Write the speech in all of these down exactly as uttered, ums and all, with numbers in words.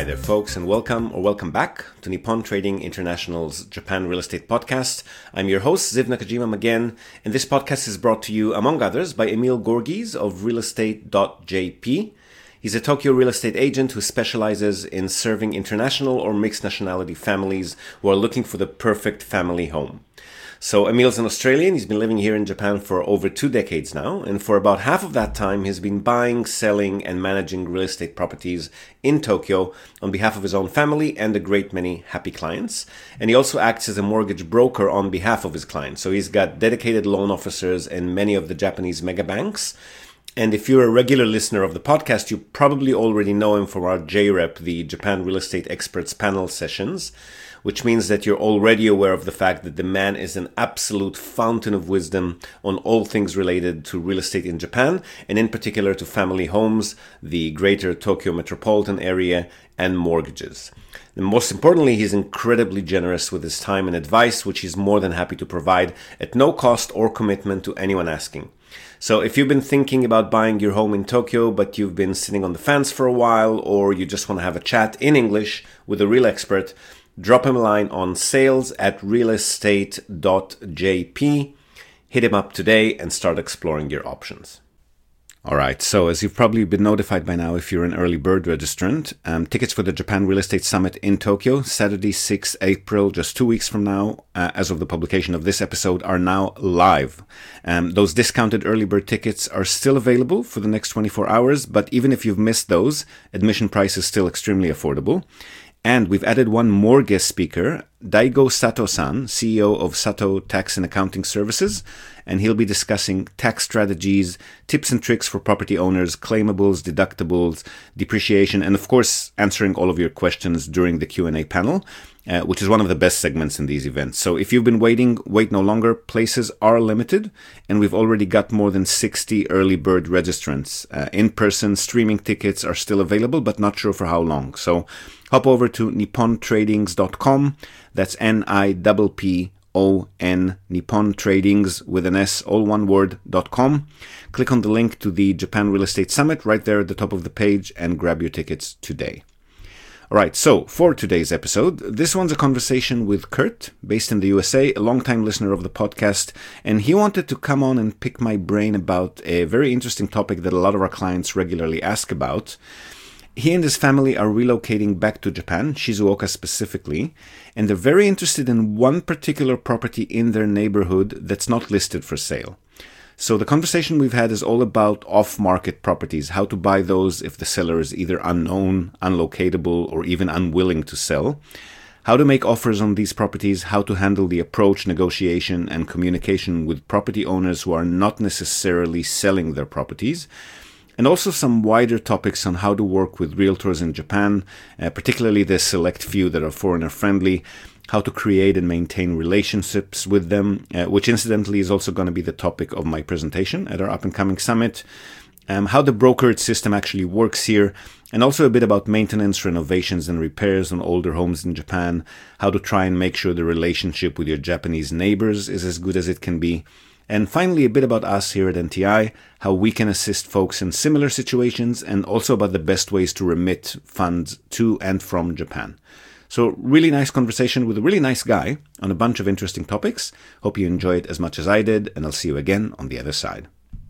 Hi there, folks, and welcome or welcome back to Nippon Trading International's Japan Real Estate Podcast. I'm your host, Ziv Nakajima again, and this podcast is brought to you, among others, by Emil Gorgies of real estate dot j p. He's a Tokyo real estate agent who specializes in serving international or mixed nationality families who are looking for the perfect family home. So Emil's an Australian. He's been living here in Japan for over two decades now, and for about half of that time he's been buying, selling, and managing real estate properties in Tokyo on behalf of his own family and a great many happy clients. And he also acts as a mortgage broker on behalf of his clients. So he's got dedicated loan officers in many of the Japanese mega banks. And if you're a regular listener of the podcast, you probably already know him from our J REP, the Japan Real Estate Experts Panel sessions, which means that you're already aware of the fact that the man is an absolute fountain of wisdom on all things related to real estate in Japan, and in particular to family homes, the greater Tokyo metropolitan area, and mortgages. And most importantly, he's incredibly generous with his time and advice, which he's more than happy to provide at no cost or commitment to anyone asking. So if you've been thinking about buying your home in Tokyo, but you've been sitting on the fence for a while, or you just want to have a chat in English with a real expert, drop him a line on sales at real estate dot j p. Hit him up today and start exploring your options. All right, so as you've probably been notified by now if you're an early bird registrant, um, tickets for the Japan Real Estate Summit in Tokyo, Saturday, sixth of April, just two weeks from now, uh, as of the publication of this episode, are now live. Um, those discounted early bird tickets are still available for the next twenty-four hours, but even if you've missed those, admission price is still extremely affordable. And we've added one more guest speaker, Daigo Sato-san, C E O of Sato Tax and Accounting Services, and he'll be discussing tax strategies, tips and tricks for property owners, claimables, deductibles, depreciation, and of course, answering all of your questions during the Q and A panel, uh, which is one of the best segments in these events. So if you've been waiting, wait no longer. Places are limited, and we've already got more than sixty early bird registrants. Uh, in-person streaming tickets are still available, but not sure for how long. So hop over to nippon tradings dot com. That's N I P P O N, Nippon Tradings with an S, all one word, dot com. Click on the link to the Japan Real Estate Summit right there at the top of the page and grab your tickets today. All right, so for today's episode, this one's a conversation with Kurt, based in the U S A, a longtime listener of the podcast, and he wanted to come on and pick my brain about a very interesting topic that a lot of our clients regularly ask about. He and his family are relocating back to Japan, Shizuoka specifically, and they're very interested in one particular property in their neighborhood that's not listed for sale. So the conversation we've had is all about off-market properties, how to buy those if the seller is either unknown, unlocatable, or even unwilling to sell, how to make offers on these properties, how to handle the approach, negotiation, and communication with property owners who are not necessarily selling their properties, and also some wider topics on how to work with realtors in Japan, uh, particularly the select few that are foreigner-friendly, how to create and maintain relationships with them, uh, which incidentally is also going to be the topic of my presentation at our up-and-coming summit, um, how the brokerage system actually works here, and also a bit about maintenance, renovations, and repairs on older homes in Japan, how to try and make sure the relationship with your Japanese neighbors is as good as it can be, and finally, a bit about us here at N T I, how we can assist folks in similar situations, and also about the best ways to remit funds to and from Japan. So really nice conversation with a really nice guy on a bunch of interesting topics. Hope you enjoy it as much as I did, and I'll see you again on the other side.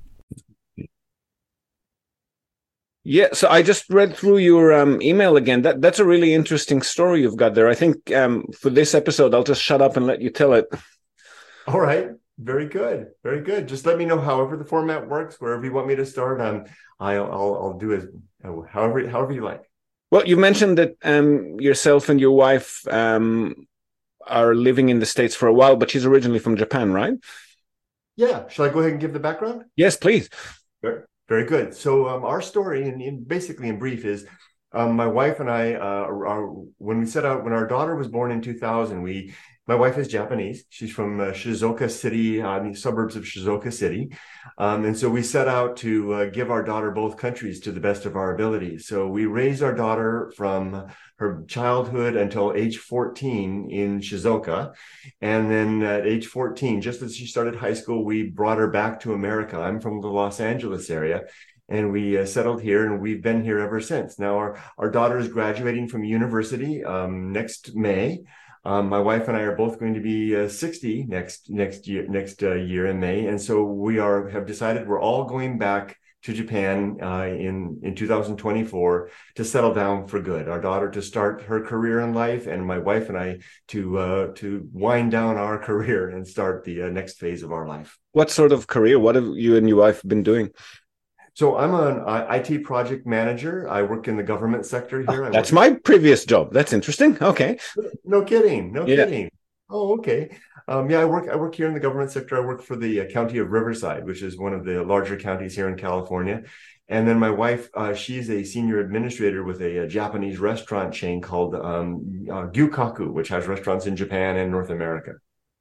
Yeah, so I just read through your um, email again. That That's a really interesting story you've got there. I think um, for this episode, I'll just shut up and let you tell it. All right. Very good. Very good. Just let me know however the format works, wherever you want me to start. Um, I'll, I'll, I'll do it however, however you like. Well, you mentioned that um, yourself and your wife um, are living in the States for a while, but she's originally from Japan, right? Yeah. Shall I go ahead and give the background? Yes, please. Very, very good. So um, our story, in, in basically in brief, is um, my wife and I, uh, are, when we set out, when our daughter was born in two thousand, we My wife is Japanese. She's from uh, Shizuoka City, uh, the suburbs of Shizuoka City. Um, and so we set out to uh, give our daughter both countries to the best of our ability. So we raised our daughter from her childhood until age fourteen in Shizuoka. And then at age fourteen, just as she started high school, we brought her back to America. I'm from the Los Angeles area. and we uh, settled here, and we've been here ever since. Now our, our daughter is graduating from university um, next May. Um, my wife and I are both going to be uh, sixty next next year next uh, year in May, and so we are have decided we're all going back to Japan uh, in in two thousand twenty-four to settle down for good. Our daughter to start her career in life, and my wife and I to uh, to wind down our career and start the uh, next phase of our life. What sort of career? What have you and your wife been doing? So I'm an I T project manager. I work in the government sector here. Oh, I that's work... my previous job. That's interesting. Okay. No kidding. No yeah. kidding. Oh, okay. Um, yeah, I work. I work here in the government sector. I work for the uh, county of Riverside, which is one of the larger counties here in California. And then my wife, uh, she's a senior administrator with a, a Japanese restaurant chain called um, uh, Gyukaku, which has restaurants in Japan and North America.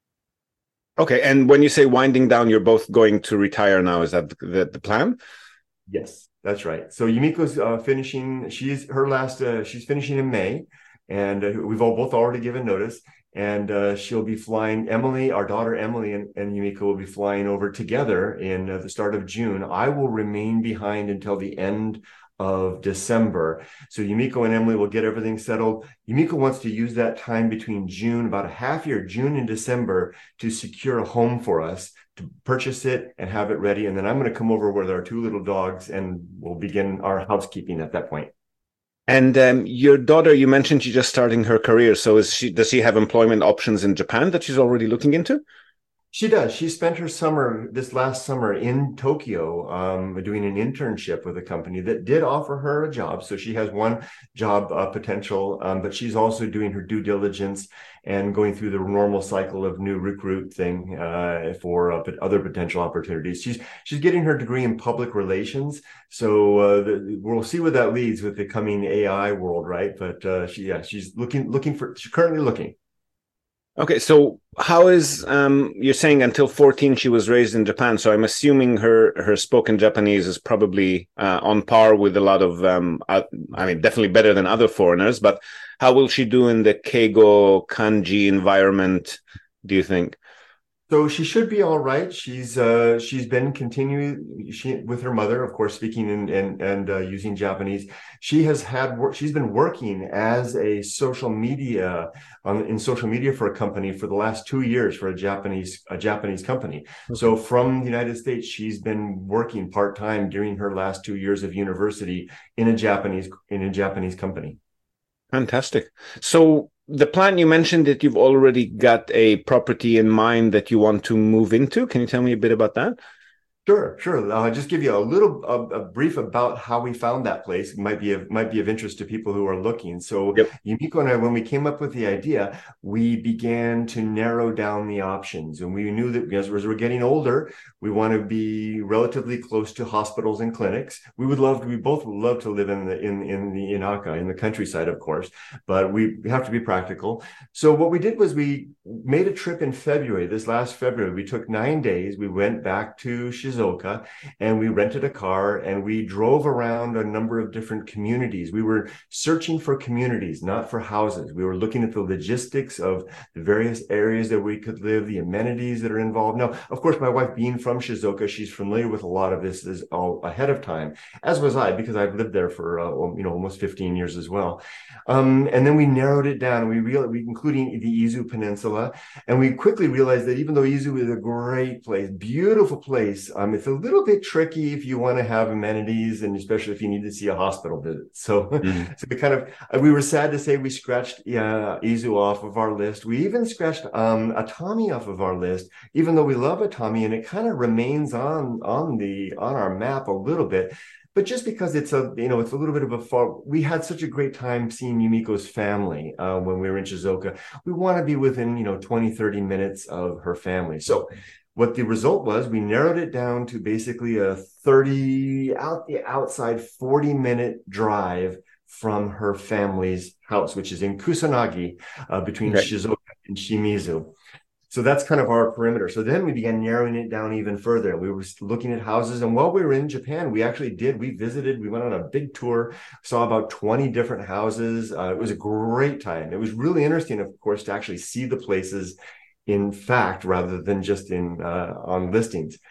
Okay. And when you say winding down, you're both going to retire now. Is that the, the plan? Yes, that's right. So Yumiko's uh, finishing. She's her last. Uh, she's finishing in May, and uh, we've all both already given notice. And uh, she'll be flying. Emily, our daughter Emily, and, and Yumiko will be flying over together in uh, the start of June. I will remain behind until the end of December. So Yumiko and Emily will get everything settled. Yumiko wants to use that time between June, about a half year, June and December, to secure a home for us, to purchase it and have it ready. And then I'm going to come over with our two little dogs, and we'll begin our housekeeping at that point. And um, your daughter, you mentioned she's just starting her career. So is she, does she have employment options in Japan that she's already looking into? She does. She spent her summer, this last summer in Tokyo, um, doing an internship with a company that did offer her a job. So she has one job uh, potential, um, but she's also doing her due diligence and going through the normal cycle of new recruit thing uh, for uh, other potential opportunities. She's she's getting her degree in public relations. So uh, the, we'll see where that leads with the coming A I world, right? But uh, she, yeah, she's looking looking for. She's currently looking. Okay, so how is um you're saying until fourteen she was raised in Japan, so I'm assuming her her spoken Japanese is probably uh, on par with a lot of um uh, I mean definitely better than other foreigners, but how will she do in the Keigo kanji environment, do you think? So she should be all right. She's uh, she's been continuing she with her mother, of course, speaking and and, and uh, using Japanese. She has had work. She's been working as a social media on in social media for a company for the last two years for a Japanese a Japanese company. Okay. So from the United States, she's been working part time during her last two years of university in a Japanese in a Japanese company. Fantastic. So the plan, you mentioned that you've already got a property in mind that you want to move into. Can you tell me a bit about that? Sure, sure. I'll just give you a little a, a brief about how we found that place. It might be of, might be of interest to people who are looking. So yep. Yumiko and I, when we came up with the idea, we began to narrow down the options. And we knew that as we're getting older, we want to be relatively close to hospitals and clinics. We would love to, we both would love to live in the in, in the Inaka, in the countryside, of course, but we have to be practical. So what we did was we made a trip in February, this last February. We took nine days. We went back to Shizuoka, and we rented a car, and we drove around a number of different communities. We were searching for communities, not for houses. We were looking at the logistics of the various areas that we could live, the amenities that are involved. Now, of course, my wife being from Shizuoka, she's familiar with a lot of this is all ahead of time, as was I, because I've lived there for uh, you know almost fifteen years as well. Um, and then we narrowed it down. We realized, we including the Izu Peninsula, and we quickly realized that even though Izu is a great place, beautiful place, um, it's a little bit tricky if you want to have amenities, and especially if you need to see a hospital visit. So, mm-hmm. so we kind of we were sad to say we scratched uh, Izu off of our list. We even scratched um, Atami off of our list, even though we love Atami, and it kind of remains on on the on our map a little bit. But just because it's a, you know, it's a little bit of a far, we had such a great time seeing Yumiko's family uh, when we were in Shizuoka. We want to be within, you know, twenty, thirty minutes of her family. So what the result was, we narrowed it down to basically a thirty, out the outside forty minute drive from her family's house, which is in Kusanagi, uh, between okay. Shizuoka and Shimizu. So that's kind of our perimeter. So then we began narrowing it down even further. We were looking at houses. And while we were in Japan, we actually did, we visited, we went on a big tour, saw about twenty different houses. Uh, it was a great time. It was really interesting, of course, to actually see the places in fact, rather than just in uh, on listings.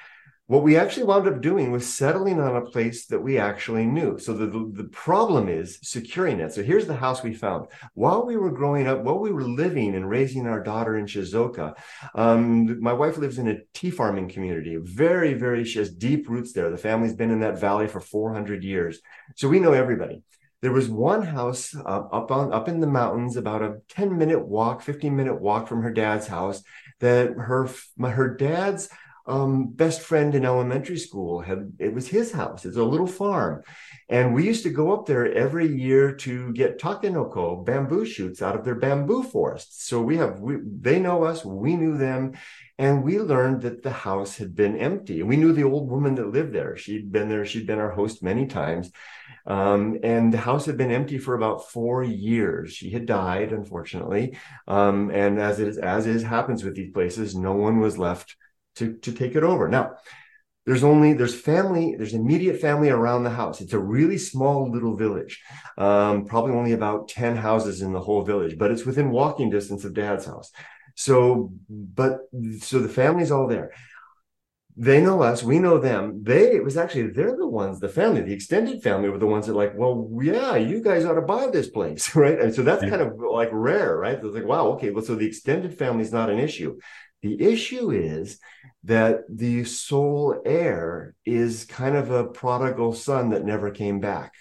What we actually wound up doing was settling on a place that we actually knew. So the, the, the problem is securing it. So here's the house we found. While we were growing up, while we were living and raising our daughter in Shizuoka, um, my wife lives in a tea farming community. Very, very, she has deep roots there. The family's been in that valley for four hundred years. So we know everybody. There was one house uh, up on up in the mountains, about a ten minute walk, fifteen minute walk from her dad's house, that her her dad's um, best friend in elementary school had. It was his house. It's a little farm, and we used to go up there every year to get takenoko, bamboo shoots, out of their bamboo forests. So we have we, they know us, we knew them, and we learned that the house had been empty. And we knew the old woman that lived there. She'd been there. She'd been our host many times. Um, and the house had been empty for about four years. She had died, unfortunately. Um, and as it is, as is happens with these places, no one was left to, to take it over. Now, there's only, there's family, there's immediate family around the house. It's a really small little village, um, probably only about ten houses in the whole village, but it's within walking distance of Dad's house. So, but, so the family's all there. They know us, we know them. They, it was actually, they're the ones, the family, the extended family were the ones that like, well, yeah, you guys ought to buy this place, right? And so that's yeah. kind of like rare, right? It's like, wow, okay, well, so the extended family is not an issue. The issue is that the sole heir is kind of a prodigal son that never came back.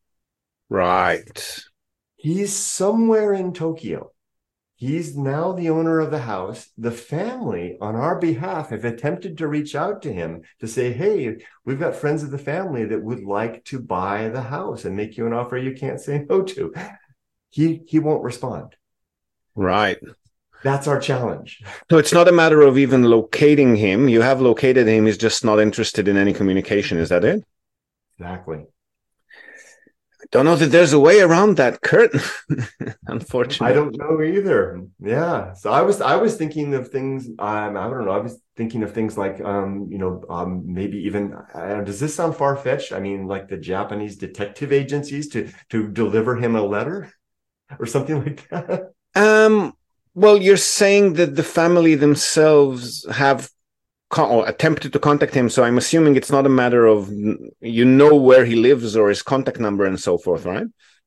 Right. He's somewhere in Tokyo. He's now the owner of the house. The family, on our behalf, have attempted to reach out to him to say, hey, we've got friends of the family that would like to buy the house and make you an offer you can't say no to. He, he won't respond. Right. That's our challenge. So it's not a matter of even locating him. You have located him. He's just not interested in any communication. Is that it? Exactly. I don't know that there's a way around that, Kurt. Unfortunately, I don't know either. Yeah. So I was I was thinking of things. Um, I don't know. I was thinking of things like, um, you know, um, maybe even. Uh, does this sound far fetched? I mean, like the Japanese detective agencies to to deliver him a letter or something like that. Um. Well, you're saying that the family themselves have con- or attempted to contact him, so I'm assuming it's not a matter of, you know, where he lives or his contact number and so forth, right?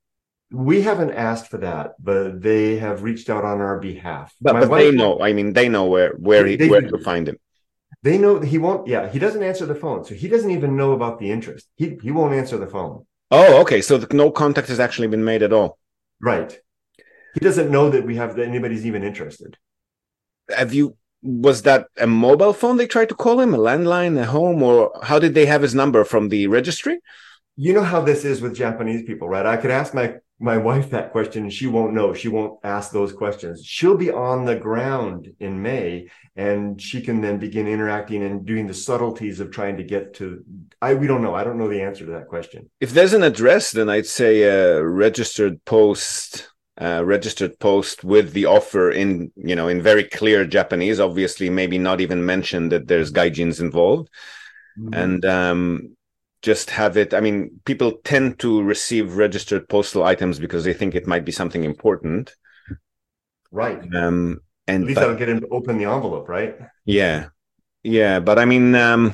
We haven't asked for that, but they have reached out on our behalf. But, but they know. I mean, they know where where he, where to find him. They know he won't. Yeah, he doesn't answer the phone, so he doesn't even know about the interest. He he won't answer the phone. Oh, okay. So the, no contact has actually been made at all. Right. He doesn't know that we have that anybody's even interested. Have you? Was that a mobile phone they tried to call him, a landline, a home, or how did they have his number from the registry? You know how this is with Japanese people, right? I could ask my my wife that question and she won't know. She won't ask those questions. She'll be on the ground in May and she can then begin interacting and doing the subtleties of trying to get to, I we don't know. I don't know the answer to that question. If there's an address, then I'd say a registered post, uh, registered post with the offer in, you know, in very clear Japanese, obviously, maybe not even mention that there's gaijins involved. Mm-hmm. And, um, just have it. I mean, people tend to receive registered postal items because they think it might be something important. Right. Um, and at least but, that'll get him to open the envelope, right? Yeah. Yeah. But I mean, um,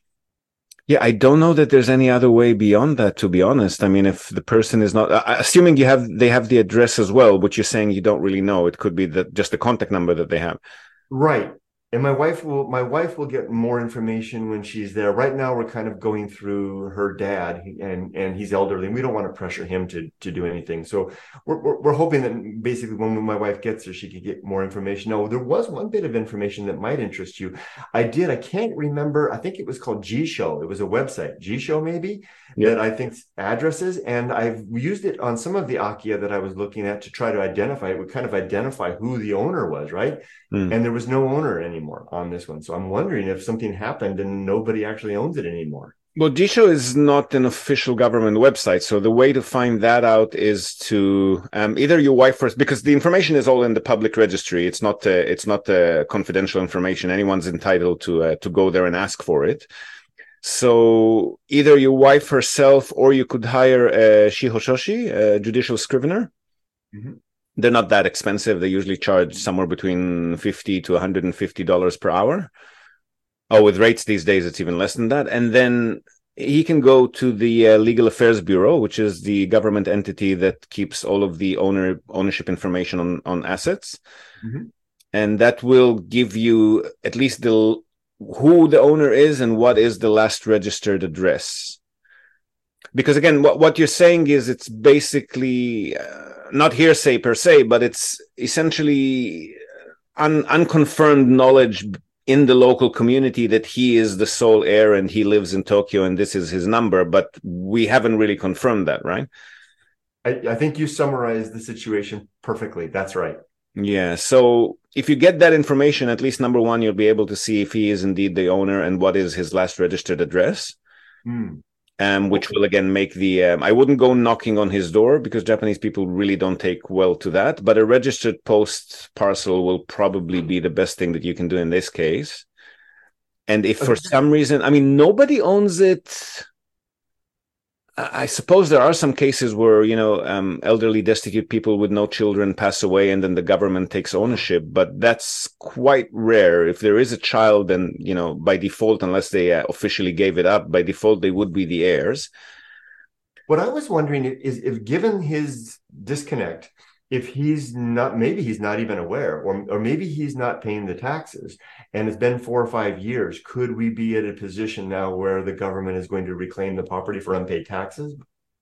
yeah, I don't know that there's any other way beyond that, to be honest. I mean, if the person is not, uh, assuming you have, they have the address as well, which you're saying you don't really know. It could be the, just the contact number that they have. Right. And my wife will my wife will get more information when she's there. Right now, we're kind of going through her dad, and and he's elderly, and we don't want to pressure him to to do anything. So we're we're, we're hoping that basically when my wife gets there, she could get more information. Now, there was one bit of information that might interest you. I did. I can't remember. I think it was called G-Show. It was a website, G-Show maybe, yeah. that I think addresses, and I've used it on some of the Akia that I was looking at to try to identify. It would kind of identify who the owner was, right? Mm. And there was no owner anymore on this one. So I'm wondering if something happened and nobody actually owns it anymore. Well, G-Show is not an official government website. So the way to find that out is to um, either your wife first, because the information is all in the public registry. It's not uh, it's not uh, confidential information. Anyone's entitled to uh, to go there and ask for it. So either your wife herself, or you could hire a shihoshoshi, a judicial scrivener. Mm-hmm. They're not that expensive. They usually charge somewhere between fifty to one hundred fifty dollars per hour. Oh, with rates these days, it's even less than that. And then he can go to the uh, Legal Affairs Bureau, which is the government entity that keeps all of the owner ownership information on, on assets. Mm-hmm. And that will give you at least the who the owner is and what is the last registered address. Because again, what, what you're saying is it's basically uh, not hearsay per se, but it's essentially un, unconfirmed knowledge in the local community that he is the sole heir and he lives in Tokyo and this is his number, but we haven't really confirmed that, right? I, I think you summarized the situation perfectly. That's right. Yeah. So if you get that information, at least number one, you'll be able to see if he is indeed the owner and what is his last registered address. Mm. Um, which will again make the, um, I wouldn't go knocking on his door because Japanese people really don't take well to that, but a registered post parcel will probably be the best thing that you can do in this case. And if for some reason, I mean, nobody owns it. I suppose there are some cases where, you know, um, elderly, destitute people with no children pass away and then the government takes ownership, but that's quite rare. If there is a child, then, you know, by default, unless they uh, officially gave it up, by default, they would be the heirs. What I was wondering is if given his disconnect, if he's not, maybe he's not even aware, or, or maybe he's not paying the taxes and it's been four or five years, could we be at a position now where the government is going to reclaim the property for unpaid taxes?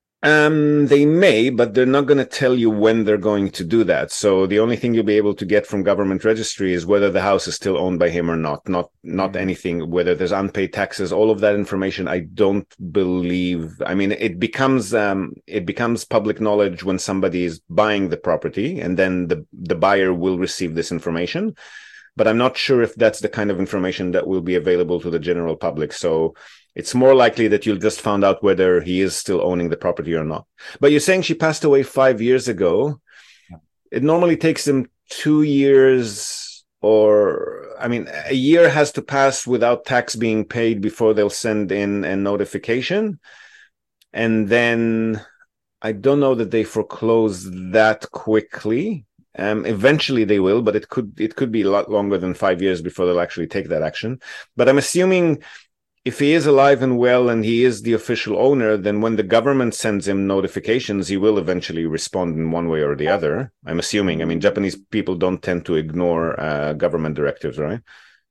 Um, they may, but they're not going to tell you when they're going to do that. So the only thing you'll be able to get from government registry is whether the house is still owned by him or not, not, not mm-hmm. anything, whether there's unpaid taxes, all of that information. I don't believe, I mean, it becomes, um, it becomes public knowledge when somebody is buying the property and then the, the buyer will receive this information. But I'm not sure if that's the kind of information that will be available to the general public. So it's more likely that you'll just find out whether he is still owning the property or not. But you're saying she passed away five years ago. Yeah. It normally takes them two years or, I mean, a year has to pass without tax being paid before they'll send in a notification. And then I don't know that they foreclose that quickly. Um, eventually they will, but it could it could be a lot longer than five years before they'll actually take that action. But I'm assuming if he is alive and well and he is the official owner, then when the government sends him notifications, he will eventually respond in one way or the other. I'm assuming. I mean, Japanese people don't tend to ignore uh, government directives, right?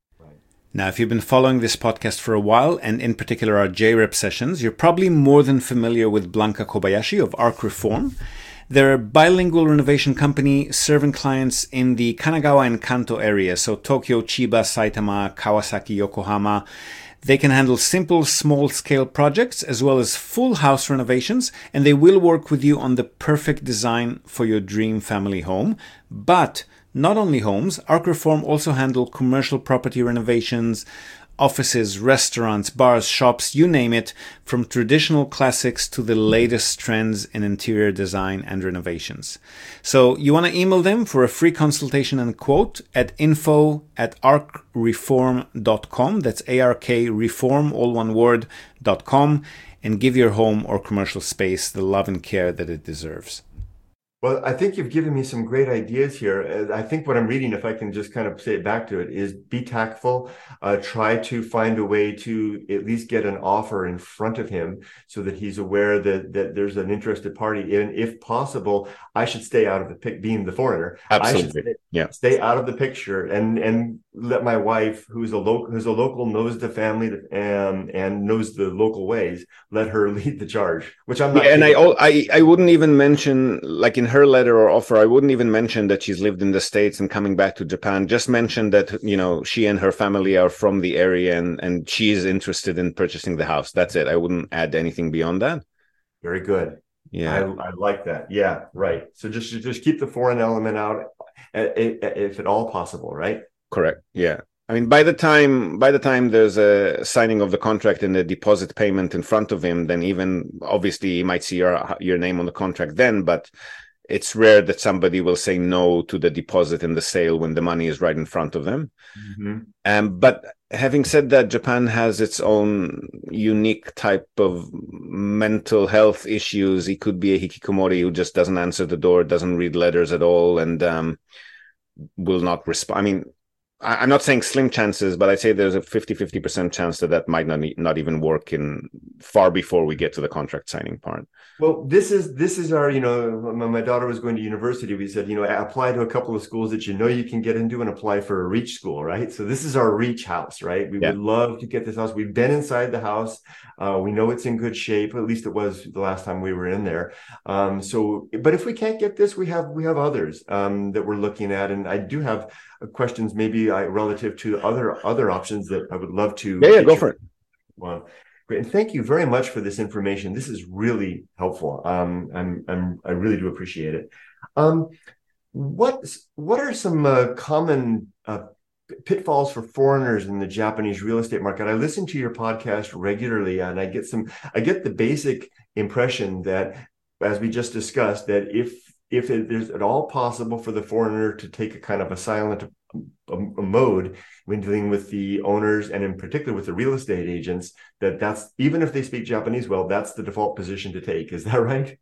Now, if you've been following this podcast for a while, and in particular our J R E P sessions, you're probably more than familiar with Blanca Kobayashi of Arc Reform. They're a bilingual renovation company serving clients in the Kanagawa and Kanto area, so Tokyo, Chiba, Saitama, Kawasaki, Yokohama. They can handle simple, small-scale projects as well as full house renovations, and they will work with you on the perfect design for your dream family home. But not only homes, Arc Reform also handle commercial property renovations, offices, restaurants, bars, shops, you name it, from traditional classics to the latest trends in interior design and renovations. So you want to email them for a free consultation and quote at info at arc reform dot com. That's A R K reform, all one word, dot com, and give your home or commercial space the love and care that it deserves. Well, I think you've given me some great ideas here. I think what I'm reading, if I can just kind of say it back to it, is be tactful. Uh, try to find a way to at least get an offer in front of him so that he's aware that that there's an interested party. And if possible, I should stay out of the pic. Being the foreigner, absolutely, I should stay, yeah, stay out of the picture and and let my wife, who's a local, who's a local, knows the family and and knows the local ways. Let her lead the charge, which I'm not. Yeah, and I, I I wouldn't even mention, like in her letter or offer, I wouldn't even mention that she's lived in the States and coming back to Japan. Just mention that, you know, she and her family are from the area and, and she is interested in purchasing the house. That's it. I wouldn't add anything beyond that. Very good. Yeah. I, I like that. Yeah, right. So just, just keep the foreign element out if at all possible, right? Correct. Yeah. I mean, by the time by the time there's a signing of the contract and the deposit payment in front of him, then even obviously he might see your your name on the contract then, but it's rare that somebody will say no to the deposit in the sale when the money is right in front of them. Mm-hmm. Um, but having said that, Japan has its own unique type of mental health issues. He could be a hikikomori who just doesn't answer the door, doesn't read letters at all, and um, will not respond. I mean, I'm not saying slim chances, but I'd say there's a fifty percent chance that that might not not even work in far before we get to the contract signing part. Well, this is this is our, you know, when my daughter was going to university, we said, you know, apply to a couple of schools that you know you can get into and apply for a Reach school, right? So this is our Reach house, right? We yeah. would love to get this house. We've been inside the house. Uh, we know it's in good shape. At least it was the last time we were in there. Um, so, but if we can't get this, we have we have others um, that we're looking at, and I do have questions maybe I, relative to other other options that I would love to. Yeah, yeah, go for it. Well. Great. And thank you very much for this information. This is really helpful. Um, I'm, I'm, I really do appreciate it. Um, what, what are some uh, common uh, pitfalls for foreigners in the Japanese real estate market? I listen to your podcast regularly, and I get some, I get the basic impression that, as we just discussed, that if, if it is at all possible for the foreigner to take a kind of a silent a, a mode when dealing with the owners, and in particular with the real estate agents, that that's, even if they speak Japanese well, that's the default position to take. Is that right?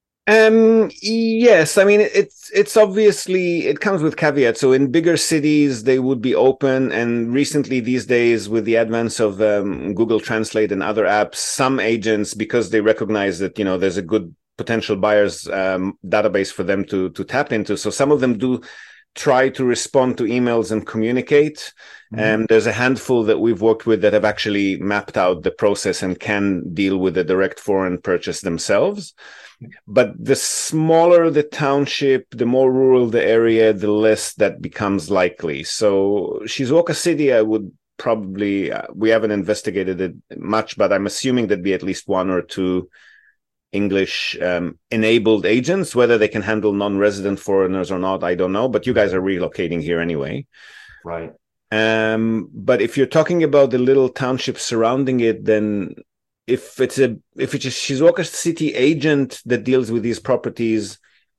Um, yes. I mean, it's, it's obviously, it comes with caveats. So in bigger cities, they would be open. And recently these days, with the advance of um, Google Translate and other apps, some agents, because they recognize that, you know, there's a good potential buyers um, database for them to, to tap into. So some of them do try to respond to emails and communicate. And mm-hmm. um, there's a handful that we've worked with that have actually mapped out the process and can deal with the direct foreign purchase themselves. But the smaller the township, the more rural the area, the less that becomes likely. So Shizuoka City, I would probably, uh, we haven't investigated it much, but I'm assuming there'd be at least one or two English um, enabled agents. Whether they can handle non-resident foreigners or not, I don't know, but you guys are relocating here anyway. Right. Um, but if you're talking about the little township surrounding it, then if it's a if it's a Shizuoka City agent that deals with these properties,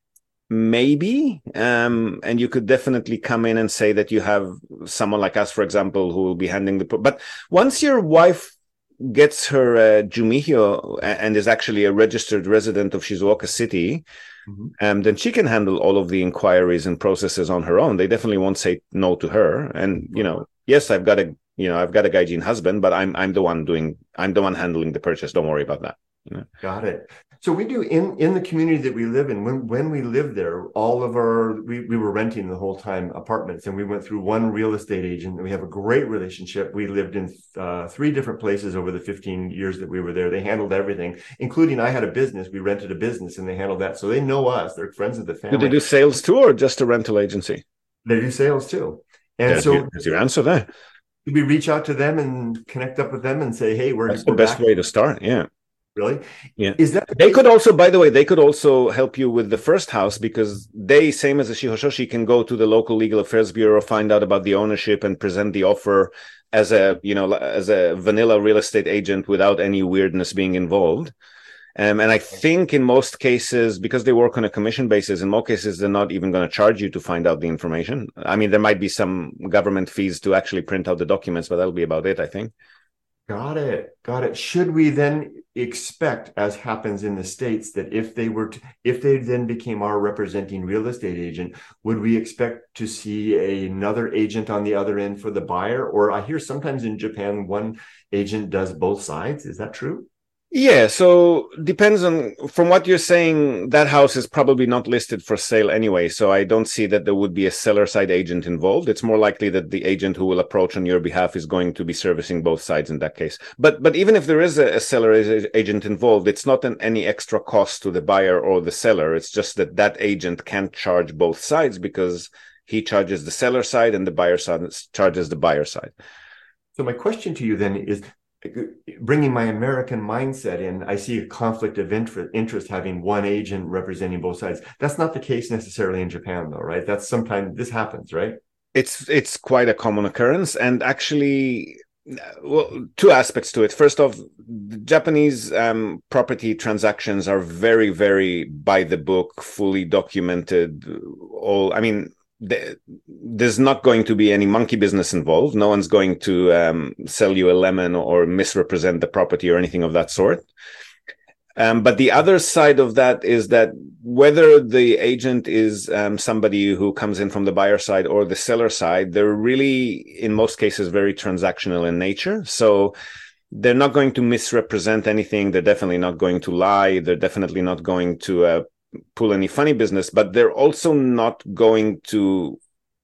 maybe, um, and you could definitely come in and say that you have someone like us, for example, who will be handling the. Pro- but once your wife gets her uh, Jumihyo and is actually a registered resident of Shizuoka City, mm-hmm. um, then she can handle all of the inquiries and processes on her own. They definitely won't say no to her. And, you know, yes, I've got a, you know, I've got a Gaijin husband, but I'm, I'm the one doing, I'm the one handling the purchase. Don't worry about that. You know? Got it. So we do in, in the community that we live in, when, when we lived there, all of our, we, we were renting the whole time apartments, and we went through one real estate agent, and we have a great relationship. We lived in uh, three different places over the fifteen years that we were there. They handled everything, including I had a business. We rented a business and they handled that. So they know us. They're friends of the family. Do they do sales too, or just a rental agency? They do sales too. And There's so your, there's your answer there. We reach out to them and connect up with them and say, hey, we're, That's we're the best back. way to start. Yeah. Really? Yeah. Is that the they could also, by the way, they could also help you with the first house, because they, same as the Shihoshoshi, can go to the local legal affairs bureau, find out about the ownership, and present the offer as a, you know, as a vanilla real estate agent without any weirdness being involved. Um, and I think in most cases, because they work on a commission basis, in most cases, they're not even going to charge you to find out the information. I mean, there might be some government fees to actually print out the documents, but that'll be about it, I think. Got it. Got it. Should we then expect, as happens in the States, that if they were to, if they then became our representing real estate agent, would we expect to see a, another agent on the other end for the buyer? Or I hear sometimes in Japan, one agent does both sides. Is that true? Yeah, so depends on, from what you're saying, that house is probably not listed for sale anyway, so I don't see that there would be a seller side agent involved. It's more likely that the agent who will approach on your behalf is going to be servicing both sides in that case. But but even if there is a, a seller agent involved, it's not an, any extra cost to the buyer or the seller. It's just that that agent can't charge both sides, because he charges the seller side and the buyer side charges the buyer side. So my question to you then is, bringing my American mindset in, I see a conflict of interest, interest having one agent representing both sides. That's not the case necessarily in Japan, though, right? That's sometimes this happens, right? It's it's quite a common occurrence, and actually, well, two aspects to it. First off, the Japanese um, property transactions are very, very by the book, fully documented. All, I mean. There's not going to be any monkey business involved. No one's going to um, sell you a lemon or misrepresent the property or anything of that sort. Um, but the other side of that is that whether the agent is um, somebody who comes in from the buyer side or the seller side, they're really, in most cases, very transactional in nature. So they're not going to misrepresent anything. They're definitely not going to lie. They're definitely not going to uh, pull any funny business, but they're also not going to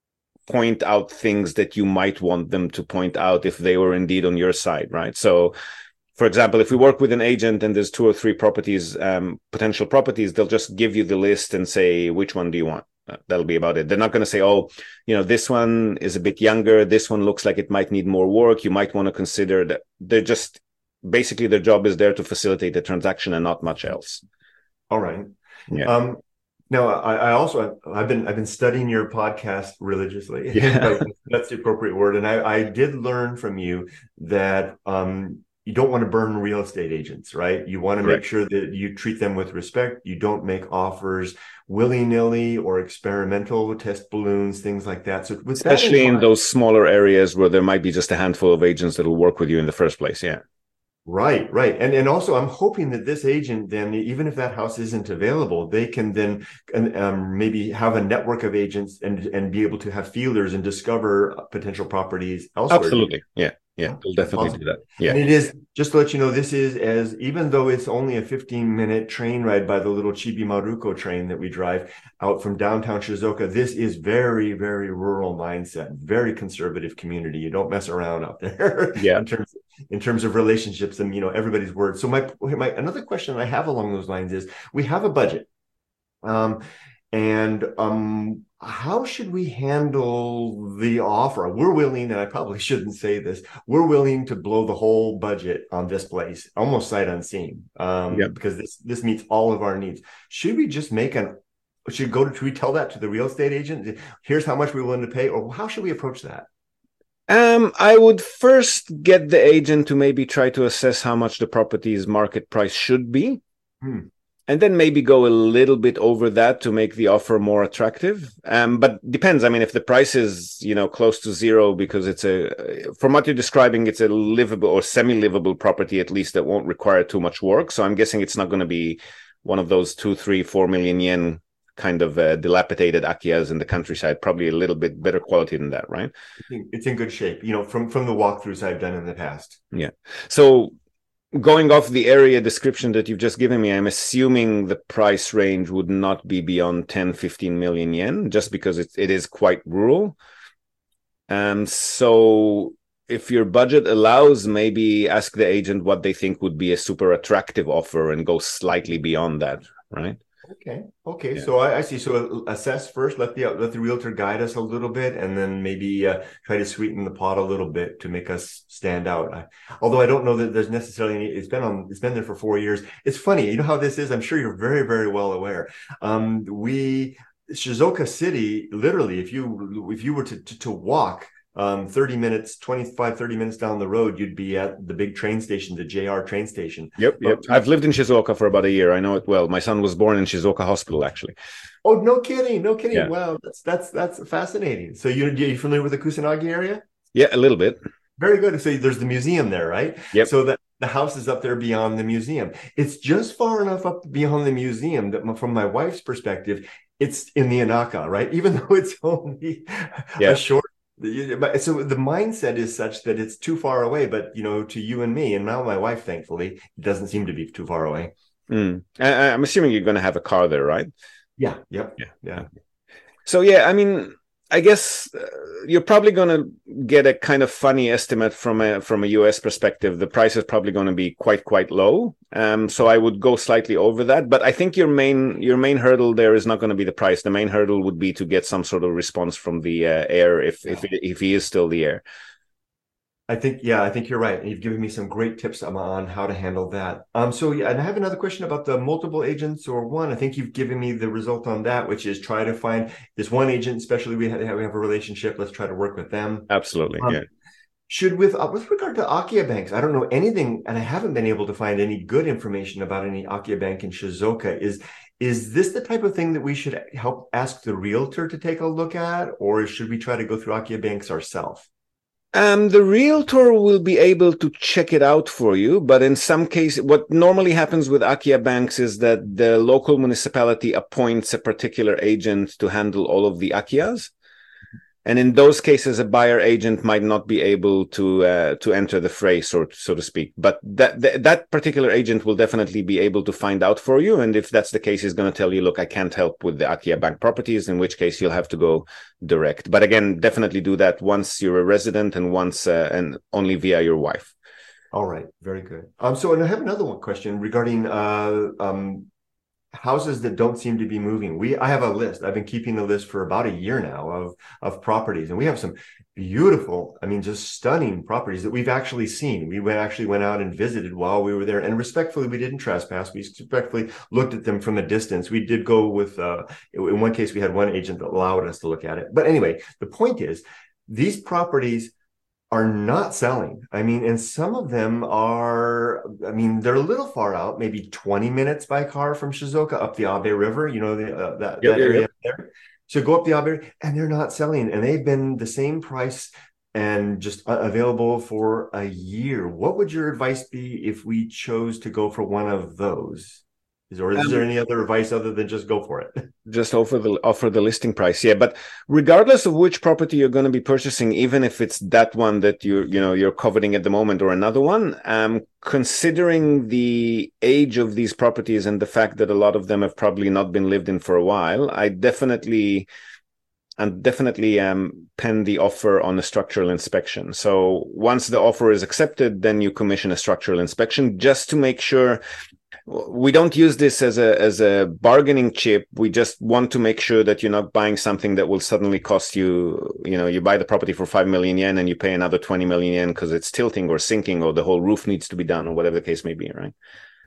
point out things that you might want them to point out if they were indeed on your side, right? So for example, if we work with an agent and there's two or three properties, um, potential properties, they'll just give you the list and say, which one do you want? Uh, that'll be about it. They're not going to say, oh, you know, this one is a bit younger. This one looks like it might need more work. You might want to consider that. They're just, basically their job is there to facilitate the transaction and not much else. All right. Yeah. Um, now, I, I also, I've been, I've been studying your podcast religiously. Yeah. That's the appropriate word. And I, I did learn from you that, um, you don't want to burn real estate agents, right? You want to Correct. make sure that you treat them with respect. You don't make offers willy-nilly or experimental, test balloons, things like that. So with especially that in, in mind, those smaller areas where there might be just a handful of agents that will work with you in the first place. Yeah. Right, right. And and also I'm hoping that this agent then, even if that house isn't available, they can then um, maybe have a network of agents and and be able to have feelers and discover potential properties elsewhere. Absolutely. Yeah. Yeah. We'll definitely Awesome. do that. Yeah. And it is, just to let you know, this is, as even though it's only a fifteen minute train ride by the little Chibi Maruko train that we drive out from downtown Shizuoka, this is very, very rural mindset, very conservative community. You don't mess around out there. Yeah. in terms in terms of relationships and, you know, everybody's word. So my my another question I have along those lines is, we have a budget. Um, and um, how should we handle the offer? We're willing, and I probably shouldn't say this, we're willing to blow the whole budget on this place, almost sight unseen, um, Yeah. because this this meets all of our needs. Should we just make an, should go to, should we tell that to the real estate agent? Here's how much we're willing to pay, or how should we approach that? Um, I would first get the agent to maybe try to assess how much the property's market price should be. Hmm. And then maybe go a little bit over that to make the offer more attractive. Um, but depends. I mean, if the price is, you know, close to zero because it's a, from what you're describing, it's a livable or semi-livable property, at least, that won't require too much work. So I'm guessing it's not going to be one of those two, three, four million yen kind of uh, dilapidated Akiyas in the countryside. Probably a little bit better quality than that, right? It's in good shape, you know, from, from the walkthroughs I've done in the past. Yeah. So going off the area description that you've just given me, I'm assuming the price range would not be beyond ten, fifteen million yen, just because it, it is quite rural. Um, so if your budget allows, maybe ask the agent what they think would be a super attractive offer and go slightly beyond that, right? Okay. Okay. Yeah. So I, I see. So assess first. Let the let the realtor guide us a little bit, and then maybe uh, try to sweeten the pot a little bit to make us stand out. I, although I don't know that there's necessarily any. It's been on. It's been there for four years. It's funny. You know how this is. I'm sure you're very very well aware. Um, we Shizuoka City, literally, if you if you were to to, to walk um thirty minutes, twenty-five, thirty minutes down the road, you'd be at the big train station, the J R train station. Yep, yep. But I've lived in Shizuoka for about a year. I know it well. My son was born in Shizuoka Hospital, actually. Oh, no kidding, no kidding. Yeah. Wow, that's that's that's fascinating. So you you familiar with the Kusanagi area? Yeah, a little bit. Very good. So there's the museum there, right? Yep. So that the house is up there beyond the museum. It's just far enough up beyond the museum that from my wife's perspective, it's in the Inaka, right? Even though it's only Yeah. a short. So the mindset is such that it's too far away, but you know, to you and me, and now my wife, thankfully, it doesn't seem to be too far away. Mm. I, I'm assuming you're going to have a car there, right? Yeah. Yep. Yeah. Yeah. So yeah, I mean, I guess uh, you're probably going to get a kind of funny estimate from a from a U S perspective. The price is probably going to be quite quite low. Um, so I would go slightly over that. But I think your main your main hurdle there is not going to be the price. The main hurdle would be to get some sort of response from the uh, heir, if if if he is still the heir. I think, yeah, I think you're right. You've given me some great tips on how to handle that. Um, so yeah, and I have another question about the multiple agents or one. I think you've given me the result on that, which is try to find this one agent, especially we have, we have a relationship. Let's try to work with them. Absolutely. Um, yeah. Should with uh, with regard to Akiya banks, I don't know anything, and I haven't been able to find any good information about any Akiya bank in Shizuoka. Is is this the type of thing that we should help ask the realtor to take a look at, or should we try to go through Akiya banks ourselves? Um, the realtor will be able to check it out for you, but in some cases, what normally happens with Akia banks is that the local municipality appoints a particular agent to handle all of the Akias. And in those cases, a buyer agent might not be able to uh, to enter the fray, so, so to speak. But that, that that particular agent will definitely be able to find out for you. And if that's the case, he's going to tell you, look, I can't help with the Akia Bank properties, in which case you'll have to go direct. But again, definitely do that once you're a resident and once uh, and only via your wife. All right. Very good. Um, so, and I have another one question regarding uh, um, houses that don't seem to be moving. We, I have a list. I've been keeping a list for about a year now of, of properties, and we have some beautiful, I mean, just stunning properties that we've actually seen. We went, actually went out and visited while we were there, and respectfully, we didn't trespass. We respectfully looked at them from a distance. We did go with, uh, in one case, we had one agent that allowed us to look at it. But anyway, the point is, these properties are not selling. I mean, and some of them are, I mean, they're a little far out, maybe twenty minutes by car from Shizuoka up the Abe River, you know, the, uh, that, Yep, that yep, area yep. there. So go up the Abe, and they're not selling, and they've been the same price and just uh, available for a year. What would your advice be if we chose to go for one of those? Is, or is Um, there any other advice other than just go for it? Just offer the offer the listing price, yeah. But regardless of which property you're going to be purchasing, even if it's that one that you you know you're coveting at the moment or another one, um, considering the age of these properties and the fact that a lot of them have probably not been lived in for a while, I definitely and definitely um, pen the offer on a structural inspection. So once the offer is accepted, then you commission a structural inspection just to make sure. We don't use this as a as a bargaining chip. We just want to make sure that you're not buying something that will suddenly cost you, you know, you buy the property for five million yen and you pay another twenty million yen because it's tilting or sinking or the whole roof needs to be done or whatever the case may be, right?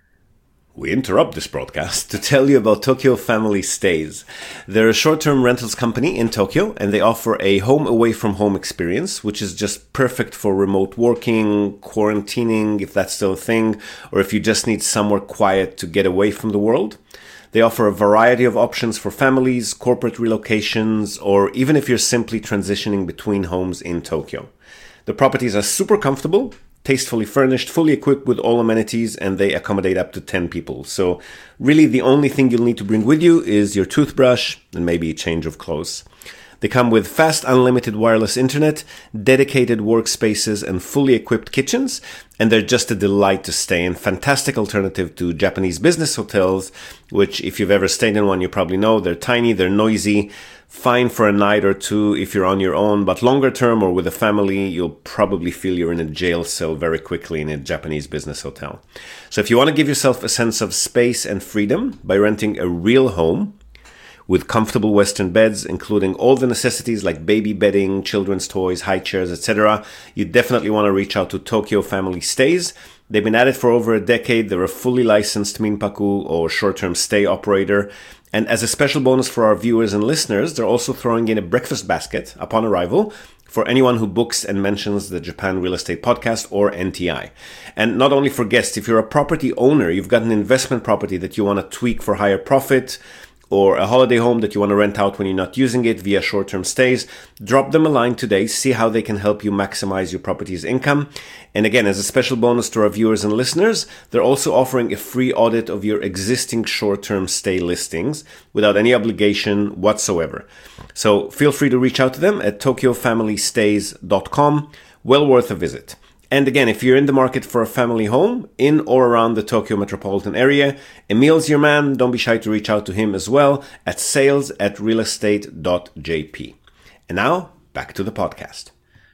We interrupt this broadcast to tell you about Tokyo Family Stays. They're a short-term rentals company in Tokyo, and they offer a home away from home experience, which is just perfect for remote working, quarantining, if that's still a thing, or if you just need somewhere quiet to get away from the world. They offer a variety of options for families, corporate relocations, or even if you're simply transitioning between homes in Tokyo. The properties are super comfortable, tastefully furnished, fully equipped with all amenities, and they accommodate up to ten people. So really the only thing you'll need to bring with you is your toothbrush and maybe a change of clothes. They come with fast unlimited wireless internet, dedicated workspaces, and fully equipped kitchens, and they're just a delight to stay in. Fantastic alternative to Japanese business hotels, which if you've ever stayed in one, you probably know they're tiny, they're noisy, fine for a night or two if you're on your own, but longer term or with a family, you'll probably feel you're in a jail cell very quickly in a Japanese business hotel. So if you want to give yourself a sense of space and freedom by renting a real home with comfortable Western beds, including all the necessities like baby bedding, children's toys, high chairs, et cetera, you definitely want to reach out to Tokyo Family Stays. They've been at it for over a decade. They're a fully licensed minpaku or short-term stay operator. And as a special bonus for our viewers and listeners, they're also throwing in a breakfast basket upon arrival for anyone who books and mentions the Japan Real Estate Podcast or N T I. And not only for guests, if you're a property owner, you've got an investment property that you want to tweak for higher profit, or a holiday home that you want to rent out when you're not using it via short-term stays, drop them a line today, see how they can help you maximize your property's income. And again, as a special bonus to our viewers and listeners, they're also offering a free audit of your existing short-term stay listings without any obligation whatsoever. So feel free to reach out to them at tokyo family stays dot com. Well worth a visit. And again, if you're in the market for a family home in or around the Tokyo metropolitan area, Emil's your man. Don't be shy to reach out to him as well at sales at realestate dot j p. And now, back to the podcast.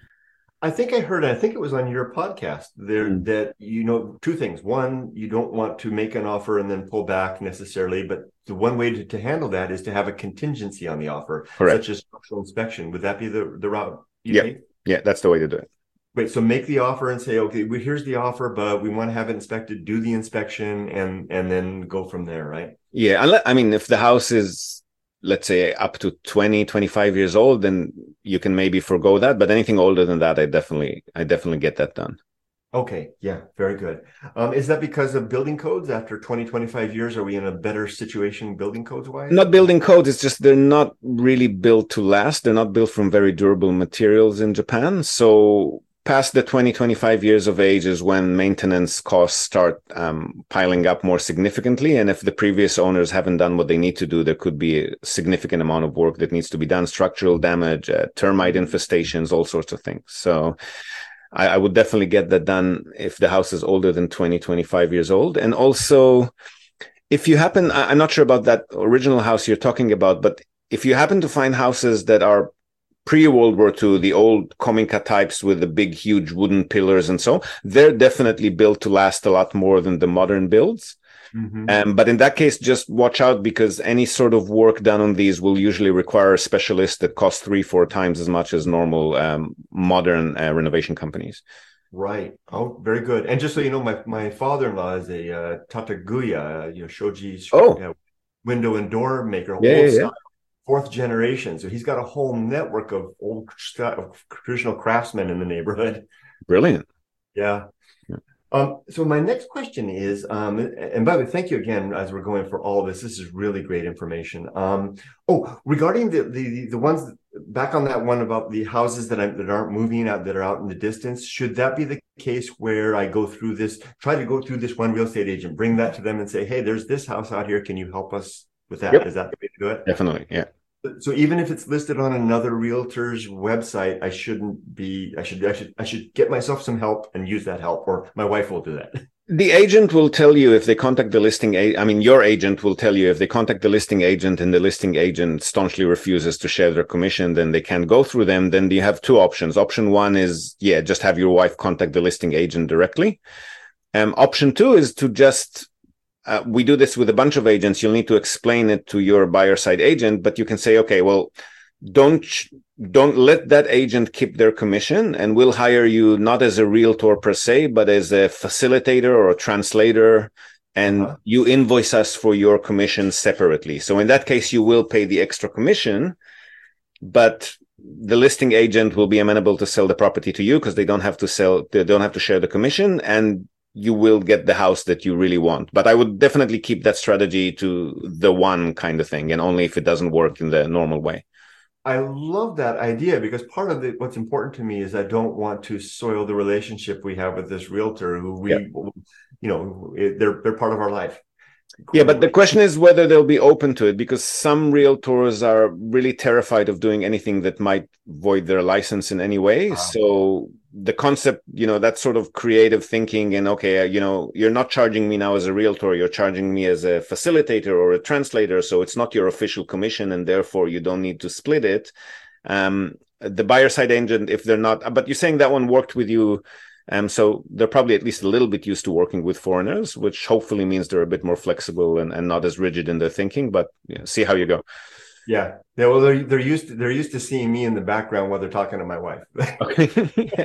I think I heard, I think it was on your podcast there Mm. that, you know, two things. One, you don't want to make an offer and then pull back necessarily, but the one way to, to handle that is to have a contingency on the offer, Correct. such as structural inspection. Would that be the, the route you Yeah. take? Yeah, that's the way to do it. Wait, so make the offer and say, okay, well, here's the offer, but we want to have it inspected, do the inspection, and and then go from there, right? Yeah, unless, I mean, if the house is, let's say, up to twenty, twenty-five years old, then you can maybe forego that. But anything older than that, I definitely, I definitely get that done. Okay, yeah, very good. Um, is that because of building codes? After twenty, twenty-five years, are we in a better situation building codes wise? Not building codes, it's just they're not really built to last. They're not built from very durable materials in Japan. So past the twenty, twenty-five years of age is when maintenance costs start um, piling up more significantly. And if the previous owners haven't done what they need to do, there could be a significant amount of work that needs to be done, structural damage, uh, termite infestations, all sorts of things. So I, I would definitely get that done if the house is older than twenty, twenty-five years old. And also, if you happen, I'm not sure about that original house you're talking about, but if you happen to find houses that are pre-World War Two, the old Kominka types with the big, huge wooden pillars and so, they're definitely built to last a lot more than the modern builds. Mm-hmm. Um, but in that case, just watch out because any sort of work done on these will usually require a specialist that costs three, four times as much as normal um, modern uh, renovation companies. Right. Oh, very good. And just so you know, my, my father-in-law is a uh, Tataguya, uh, you know, shoji oh. uh, window and door maker, yeah, old yeah, style, yeah. fourth generation. So he's got a whole network of old of traditional craftsmen in the neighborhood. Brilliant. Yeah. yeah. Um, so my next question is, um, and by the way, thank you again as we're going for all of this. This is really great information. Um, oh, regarding the the the ones that, back on that one about the houses that I, that aren't moving out, that are out in the distance, should that be the case where I go through this, try to go through this one real estate agent, bring that to them and say, hey, there's this house out here. Can you help us with that? Yep. Is that the way to do it? Definitely. Yeah. So even if it's listed on another realtor's website, I shouldn't be, I should, I should, I should get myself some help and use that help, or my wife will do that. The agent will tell you if they contact the listing a- I mean, your agent will tell you if they contact the listing agent and the listing agent staunchly refuses to share their commission, then they can't go through them. Then you have two options. Option one is, yeah, just have your wife contact the listing agent directly. Um, option two is to just, uh, we do this with a bunch of agents. You'll need to explain it to your buyer side agent, but you can say, okay, well, don't don't let that agent keep their commission, and we'll hire you not as a realtor per se, but as a facilitator or a translator, and uh-huh. you invoice us for your commission separately. So in that case, you will pay the extra commission, but the listing agent will be amenable to sell the property to you because they don't have to sell, they don't have to share the commission, and you will get the house that you really want. But I would definitely keep that strategy to the one kind of thing, and only if it doesn't work in the normal way. I love that idea because part of the, what's important to me is I don't want to soil the relationship we have with this realtor who we, yep. you know, they're they're part of our life. Yeah, but the question is whether they'll be open to it, because some realtors are really terrified of doing anything that might void their license in any way. Wow. So the concept, you know, that sort of creative thinking and, okay, you know, you're not charging me now as a realtor, you're charging me as a facilitator or a translator. So it's not your official commission and therefore you don't need to split it. Um, the buyer side agent, if they're not, but you're saying that one worked with you. Um, so they're probably at least a little bit used to working with foreigners, which hopefully means they're a bit more flexible and, and not as rigid in their thinking, but you know, see how you go. Yeah. Yeah. Well, they're, they're used to, they're used to seeing me in the background while they're talking to my wife. Okay.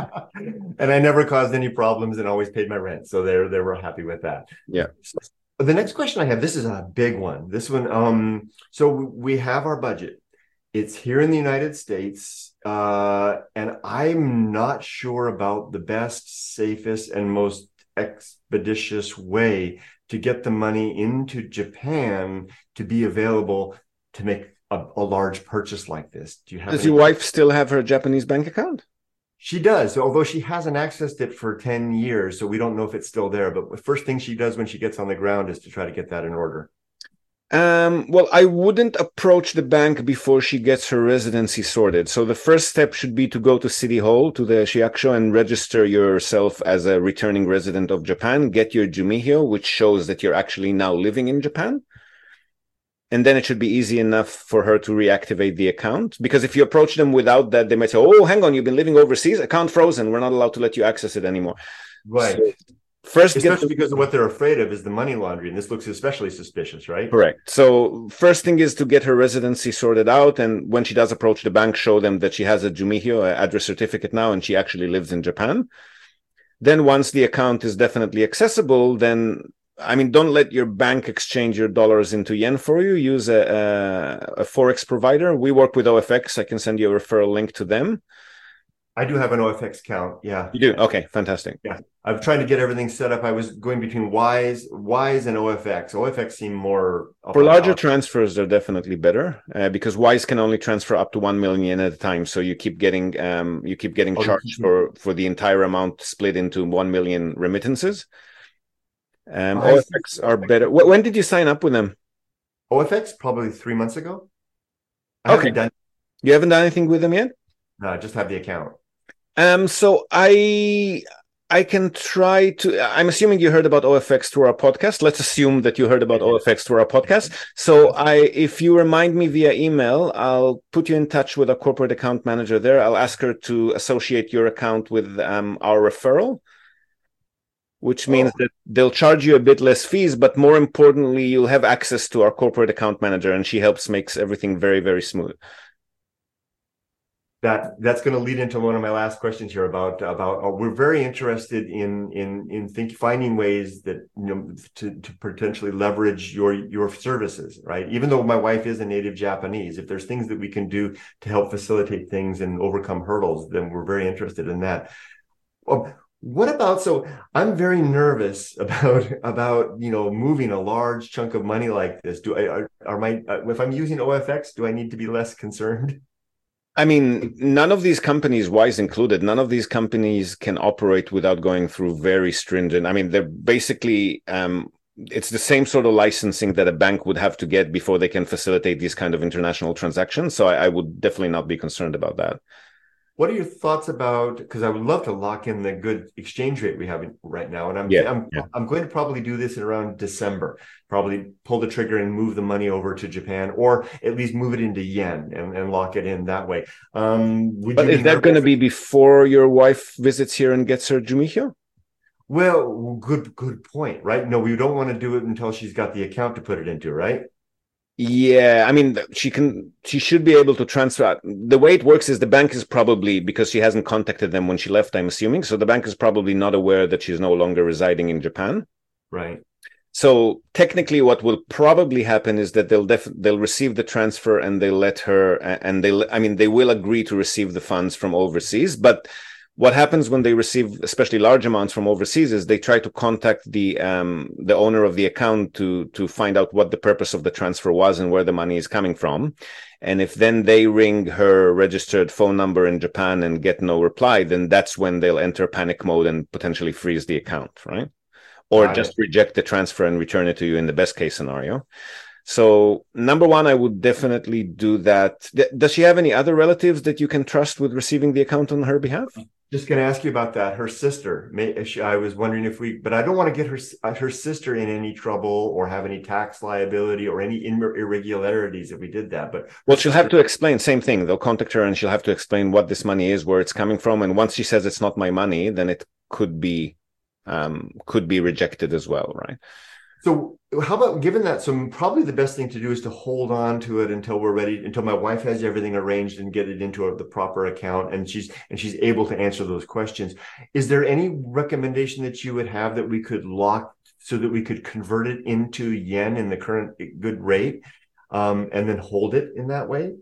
And I never caused any problems and always paid my rent. So they're, they were happy with that. Yeah. So, the next question I have, this is a big one. This one, um, so we have our budget. It's here in the United States, uh, and I'm not sure about the best, safest, and most expeditious way to get the money into Japan to be available to make a, a large purchase like this. Do you have? Does your wife still have her Japanese bank account? She does, although she hasn't accessed it for ten years, so we don't know if it's still there. But the first thing she does when she gets on the ground is to try to get that in order. Um, well, I wouldn't approach the bank before she gets her residency sorted. So the first step should be to go to City Hall, to the Shiakusho, and register yourself as a returning resident of Japan. Get your Jumihyo, which shows that you're actually now living in Japan. And then it should be easy enough for her to reactivate the account. Because if you approach them without that, they might say, oh, hang on, you've been living overseas, account frozen. We're not allowed to let you access it anymore. Right. So, First, especially get, because of what they're afraid of is the money laundering. This looks especially suspicious, right? Correct. So first thing is to get her residency sorted out. And when she does approach the bank, show them that she has a Jumihyo, an address certificate now, and she actually lives in Japan. Then once the account is definitely accessible, then, I mean, don't let your bank exchange your dollars into yen for you. Use a, a, a Forex provider. We work with O F X. I can send you a referral link to them. I do have an O F X account. Yeah. You do? Okay, fantastic. Yeah. I'm trying to get everything set up. I was going between Wise, Wise and O F X. O F X seemed more up For my larger alley. transfers, they're definitely better uh, because Wise can only transfer up to one million at a time. So you keep getting um, you keep getting Oh, you charged keep- for for the entire amount split into one million remittances. Um, I see. O F X are better. Wh- When did you sign up with them? O F X probably three months ago. I Okay, haven't done. you haven't done anything with them yet. No, I just have the account. Um, so I I can try to. I'm assuming you heard about O F X through our podcast. Let's assume that you heard I about did. O F X through our podcast. So I, if you remind me via email, I'll put you in touch with a corporate account manager there. I'll ask her to associate your account with um, our referral, which means Oh, that they'll charge you a bit less fees, but more importantly, you'll have access to our corporate account manager, and she helps makes everything very, very smooth. that that's going to lead into one of my last questions here about about uh, we're very interested in in in think finding ways that you know to to potentially leverage your your services, right? Even though my wife is a native Japanese, if there's things that we can do to help facilitate things and overcome hurdles, then we're very interested in that. Well, what about, so I'm very nervous about about you know moving a large chunk of money like this. Do I are, are my uh, if I'm using O F X, do I need to be less concerned? I mean, none of these companies, Wise included, none of these companies can operate without going through very stringent. I mean, they're basically um, it's the same sort of licensing that a bank would have to get before they can facilitate these kind of international transactions. So I, I would definitely not be concerned about that. What are your thoughts about? Because I would love to lock in the good exchange rate we have right now, and I'm Yeah, I'm yeah. I'm going to probably do this in around December. Probably pull the trigger and move the money over to Japan, or at least move it into yen and, and lock it in that way. Um, would But you is be that going to nervous? be before your wife visits here and gets her Jumihyo? Well, good good point, right? No, we don't want to do it until she's got the account to put it into, right? Yeah, I mean, she can, she should be able to transfer. The way it works is the bank is probably, because she hasn't contacted them when she left, I'm assuming. So the bank is probably not aware that she's no longer residing in Japan. Right. So technically, what will probably happen is that they'll def- they'll receive the transfer and they let her, and they, I mean, they will agree to receive the funds from overseas. But what happens when they receive, especially large amounts from overseas, is they try to contact the um, the owner of the account to to find out what the purpose of the transfer was and where the money is coming from. And if then they ring her registered phone number in Japan and get no reply, then that's when they'll enter panic mode and potentially freeze the account, right? Or Got just it. reject the transfer and return it to you in the best case scenario. So, number one, I would definitely do that. Does she have any other relatives that you can trust with receiving the account on her behalf? Just going to ask you about that. Her sister. May, she, I was wondering if we, but I don't want to get her uh, her sister in any trouble or have any tax liability or any irregularities if we did that. But well, she'll sister... have to explain. Same thing. They'll contact her and she'll have to explain what this money is, where it's coming from, and once she says it's not my money, then it could be um, could be rejected as well, right? So how about, given that, so probably the best thing to do is to hold on to it until we're ready, until my wife has everything arranged and get it into a, the proper account, and she's and she's able to answer those questions. Is there any recommendation that you would have that we could lock so that we could convert it into yen in the current good rate, um, and then hold it in that way?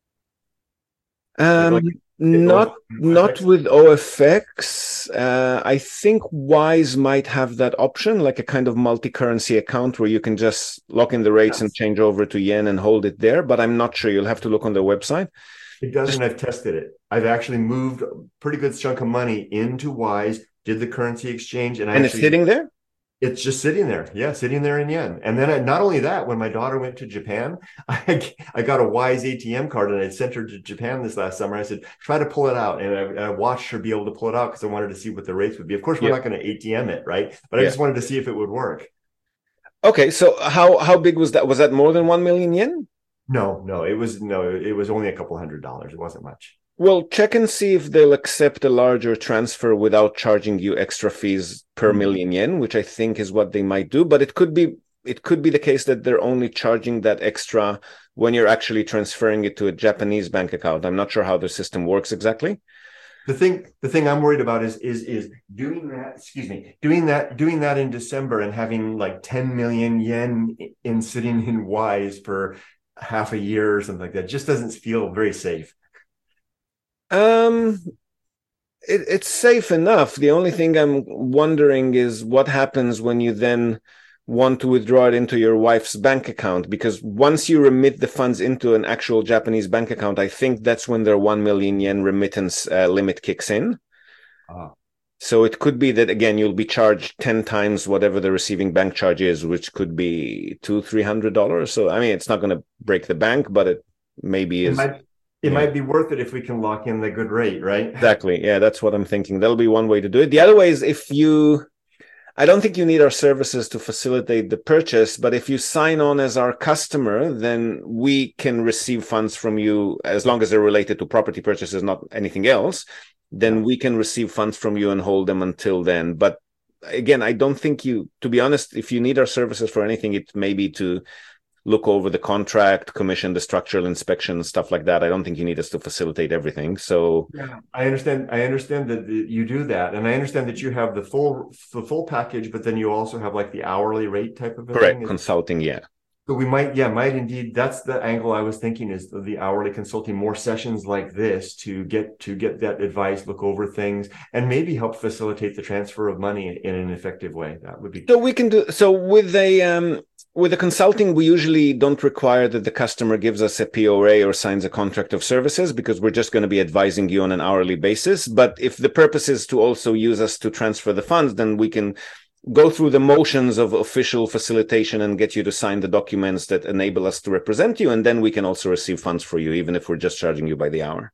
Um, like, like not not with O F X. Uh, I think Wise might have that option, like a kind of multi-currency account where you can just lock in the rates yes. and change over to yen and hold it there. But I'm not sure. You'll have to look on their website. It doesn't. I've tested it. I've actually moved a pretty good chunk of money into Wise, did the currency exchange, and, I and actually, it's sitting there. It's just sitting there. Yeah, sitting there in yen. And then I, not only that, when my daughter went to Japan, I, I got a Wise A T M card and I sent her to Japan this last summer. I said, try to pull it out. And I, and I watched her be able to pull it out because I wanted to see what the rates would be. Of course, we're yep. not going to A T M it, right? But I yep. just wanted to see if it would work. Okay, so how how big was that? Was that more than one million yen? No, no, it was no, it was only a couple hundred dollars. It wasn't much. Well, check and see if they'll accept a larger transfer without charging you extra fees per mm-hmm. million yen, which I think is what they might do. But it could be it could be the case that they're only charging that extra when you're actually transferring it to a Japanese bank account. I'm not sure how the system works exactly. The thing the thing I'm worried about is is is doing that, excuse me, doing that doing that in December and having like ten million yen in sitting in Wise for half a year or something like that just doesn't feel very safe. Um, it, it's safe enough. The only thing I'm wondering is what happens when you then want to withdraw it into your wife's bank account, because once you remit the funds into an actual Japanese bank account, I think that's when their one million yen remittance uh, limit kicks in. Ah. So it could be that, again, you'll be charged ten times whatever the receiving bank charge is, which could be two, three hundred dollars. So, I mean, it's not going to break the bank, but it maybe It is. might, it yeah. might be worth it if we can lock in the good rate, right? Exactly. Yeah, that's what I'm thinking. That'll be one way to do it. The other way is if you, I don't think you need our services to facilitate the purchase, but if you sign on as our customer, then we can receive funds from you as long as they're related to property purchases, not anything else. Then we can receive funds from you and hold them until then. But again, I don't think you, to be honest, if you need our services for anything, it may be to look over the contract, commission the structural inspection, stuff like that. I don't think you need us to facilitate everything. So yeah, I understand. I understand that you do that, and I understand that you have the full the full package, but then you also have like the hourly rate type of a correct thing. consulting, yeah. So we might, yeah, might indeed. That's the angle I was thinking, is the hourly consulting, more sessions like this to get to get that advice, look over things, and maybe help facilitate the transfer of money in an effective way. That would be. So we can do so with a um, with the consulting. We usually don't require that the customer gives us a P O A or signs a contract of services, because we're just going to be advising you on an hourly basis. But if the purpose is to also use us to transfer the funds, then we can go through the motions of official facilitation and get you to sign the documents that enable us to represent you. And then we can also receive funds for you, even if we're just charging you by the hour.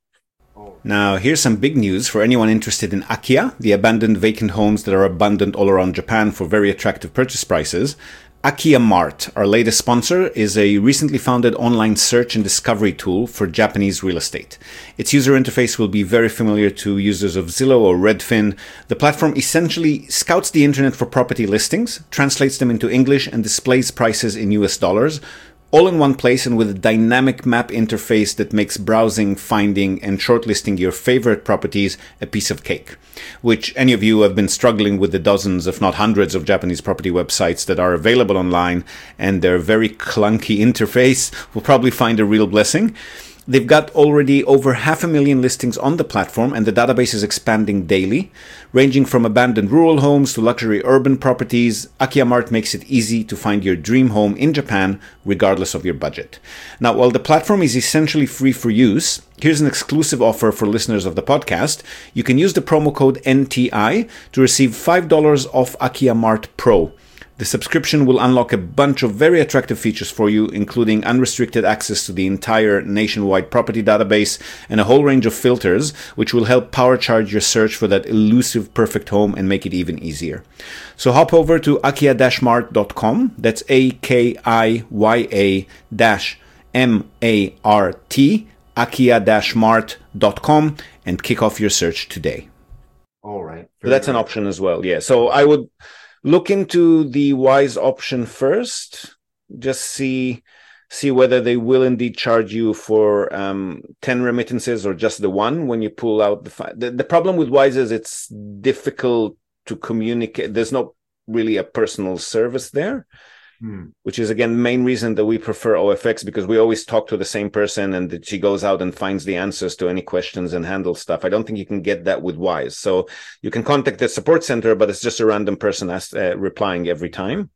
Now, here's some big news for anyone interested in Akiya, the abandoned vacant homes that are abundant all around Japan for very attractive purchase prices. Akiya Mart, our latest sponsor, is a recently founded online search and discovery tool for Japanese real estate. Its user interface will be very familiar to users of Zillow or Redfin. The platform essentially scouts the internet for property listings, translates them into English, and displays prices in U S dollars, all in one place and with a dynamic map interface that makes browsing, finding, and shortlisting your favorite properties a piece of cake. Which any of you who have been struggling with the dozens, if not hundreds, of Japanese property websites that are available online and their very clunky interface will probably find a real blessing. They've got already over half a million listings on the platform, and the database is expanding daily. Ranging from abandoned rural homes to luxury urban properties, Akiya Mart makes it easy to find your dream home in Japan, regardless of your budget. Now, while the platform is essentially free for use, here's an exclusive offer for listeners of the podcast. You can use the promo code N T I to receive five dollars off Akiya Mart Pro. The subscription will unlock a bunch of very attractive features for you, including unrestricted access to the entire nationwide property database and a whole range of filters, which will help power charge your search for that elusive perfect home and make it even easier. So hop over to akiya dash mart dot com. That's A K I Y A dash M A R T, akiya dash mart dot com, and kick off your search today. All right. So that's an option as well. Yeah. So I would look into the Wise option first. Just see see whether they will indeed charge you for um, ten remittances or just the one when you pull out the, fi- the the problem with Wise is it's difficult to communicate. There's not really a personal service there, hmm. which is, again, the main reason that we prefer O F X, because we always talk to the same person and that she goes out and finds the answers to any questions and handles stuff. I don't think you can get that with Wise. So you can contact the support center, but it's just a random person asked, uh, replying every time.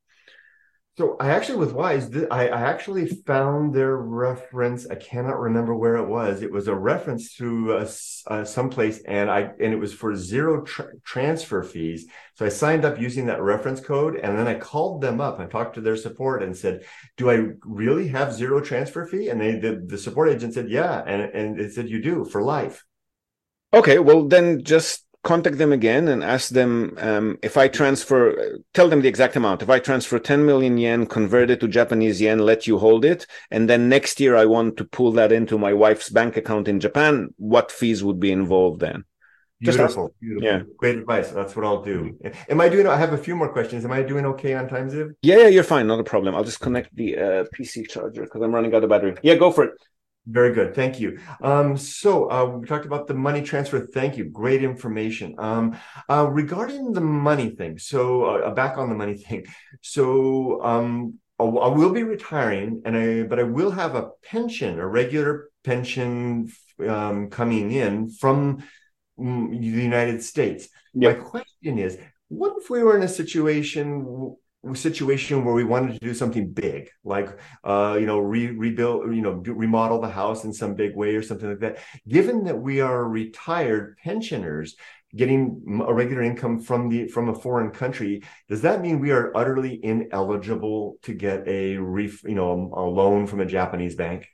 So I actually, with Wise, I, I actually found their reference. I cannot remember where it was. It was a reference to uh, uh, someplace, and I and it was for zero tra- transfer fees. So I signed up using that reference code, and then I called them up and talked to their support and said, "Do I really have zero transfer fee?" And they the, the support agent said, "Yeah," and and it said, "You do, for life." Okay, well then just contact them again and ask them um, if I transfer, tell them the exact amount. If I transfer ten million yen, convert it to Japanese yen, let you hold it, and then next year I want to pull that into my wife's bank account in Japan, what fees would be involved then? Beautiful. Beautiful. Yeah. Great advice. That's what I'll do. Am I doing, I have a few more questions. Am I doing okay on time, Ziv? Yeah, yeah, you're fine. Not a problem. I'll just connect the uh, P C charger because I'm running out of battery. Yeah, go for it. Very good. Thank you. Um, so uh, we talked about the money transfer. Thank you. Great information. Um, uh, regarding the money thing. So uh, back on the money thing. So um, I will be retiring, and I but I will have a pension, a regular pension um, coming in from mm, the United States. My Yep. question is, what if we were in a situation situation where we wanted to do something big, like uh, you know, re- rebuild, you know, do, remodel the house in some big way or something like that? Given that we are retired pensioners getting a regular income from the from a foreign country, does that mean we are utterly ineligible to get a ref, you know, a loan from a Japanese bank?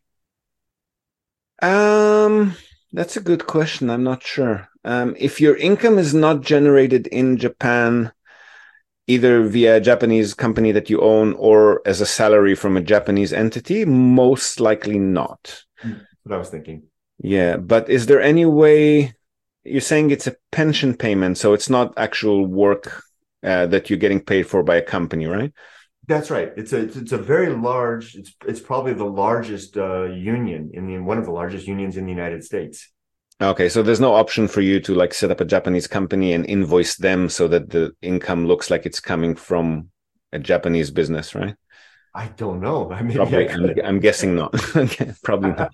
Um, that's a good question. I'm not sure. Um, if your income is not generated in Japan, either via a Japanese company that you own or as a salary from a Japanese entity, most likely not. That's what I was thinking. Yeah, but is there any way you're saying it's a pension payment, so it's not actual work uh, that you're getting paid for by a company, right? That's right. It's a it's a very large. It's it's probably the largest uh, union in the one of the largest unions in the United States. Okay, so there's no option for you to like set up a Japanese company and invoice them so that the income looks like it's coming from a Japanese business, right? I don't know. Maybe I Probably, I'm, could. I'm guessing not. Probably not.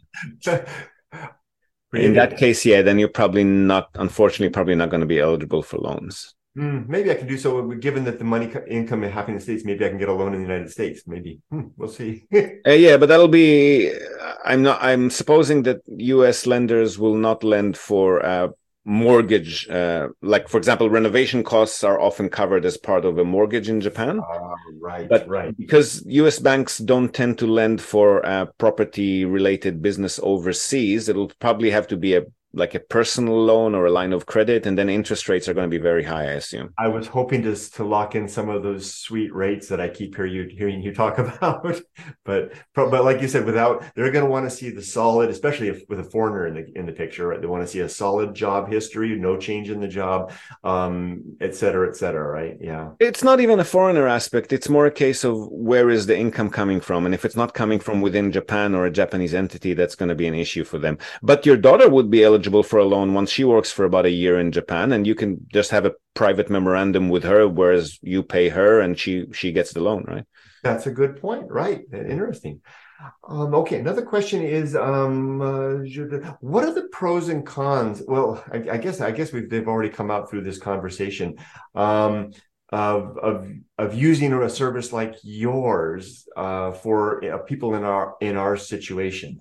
In that Creative. case, yeah, then you're probably not, unfortunately, probably not going to be eligible for loans. Hmm, maybe I can do so. Given that the money income happening in the States, maybe I can get a loan in the United States. Maybe hmm, we'll see. Uh, yeah, but that'll be. I'm not. I'm supposing that U S lenders will not lend for uh, mortgage. Uh, like, for example, renovation costs are often covered as part of a mortgage in Japan. Uh, right, But right. because U S banks don't tend to lend for uh, property-related business overseas, it'll probably have to be a like a personal loan or a line of credit, and then interest rates are going to be very high, I assume. I was hoping to to lock in some of those sweet rates that I keep hear you, hearing you talk about, but but like you said, without they're going to want to see the solid, especially if with a foreigner in the in the picture, right? They want to see a solid job history, no change in the job, um, et cetera, et cetera, right? Yeah. It's not even a foreigner aspect. It's more a case of where is the income coming from, and if it's not coming from within Japan or a Japanese entity, that's going to be an issue for them. But your daughter would be eligible for a loan once she works for about a year in Japan, and you can just have a private memorandum with her, whereas you pay her and she she gets the loan, right? That's a good point, right? Interesting. Um, okay, another question is, um, uh, what are the pros and cons? Well, I, I guess I guess we've they've already come out through this conversation um, of of of using a service like yours uh, for uh, people in our in our situation.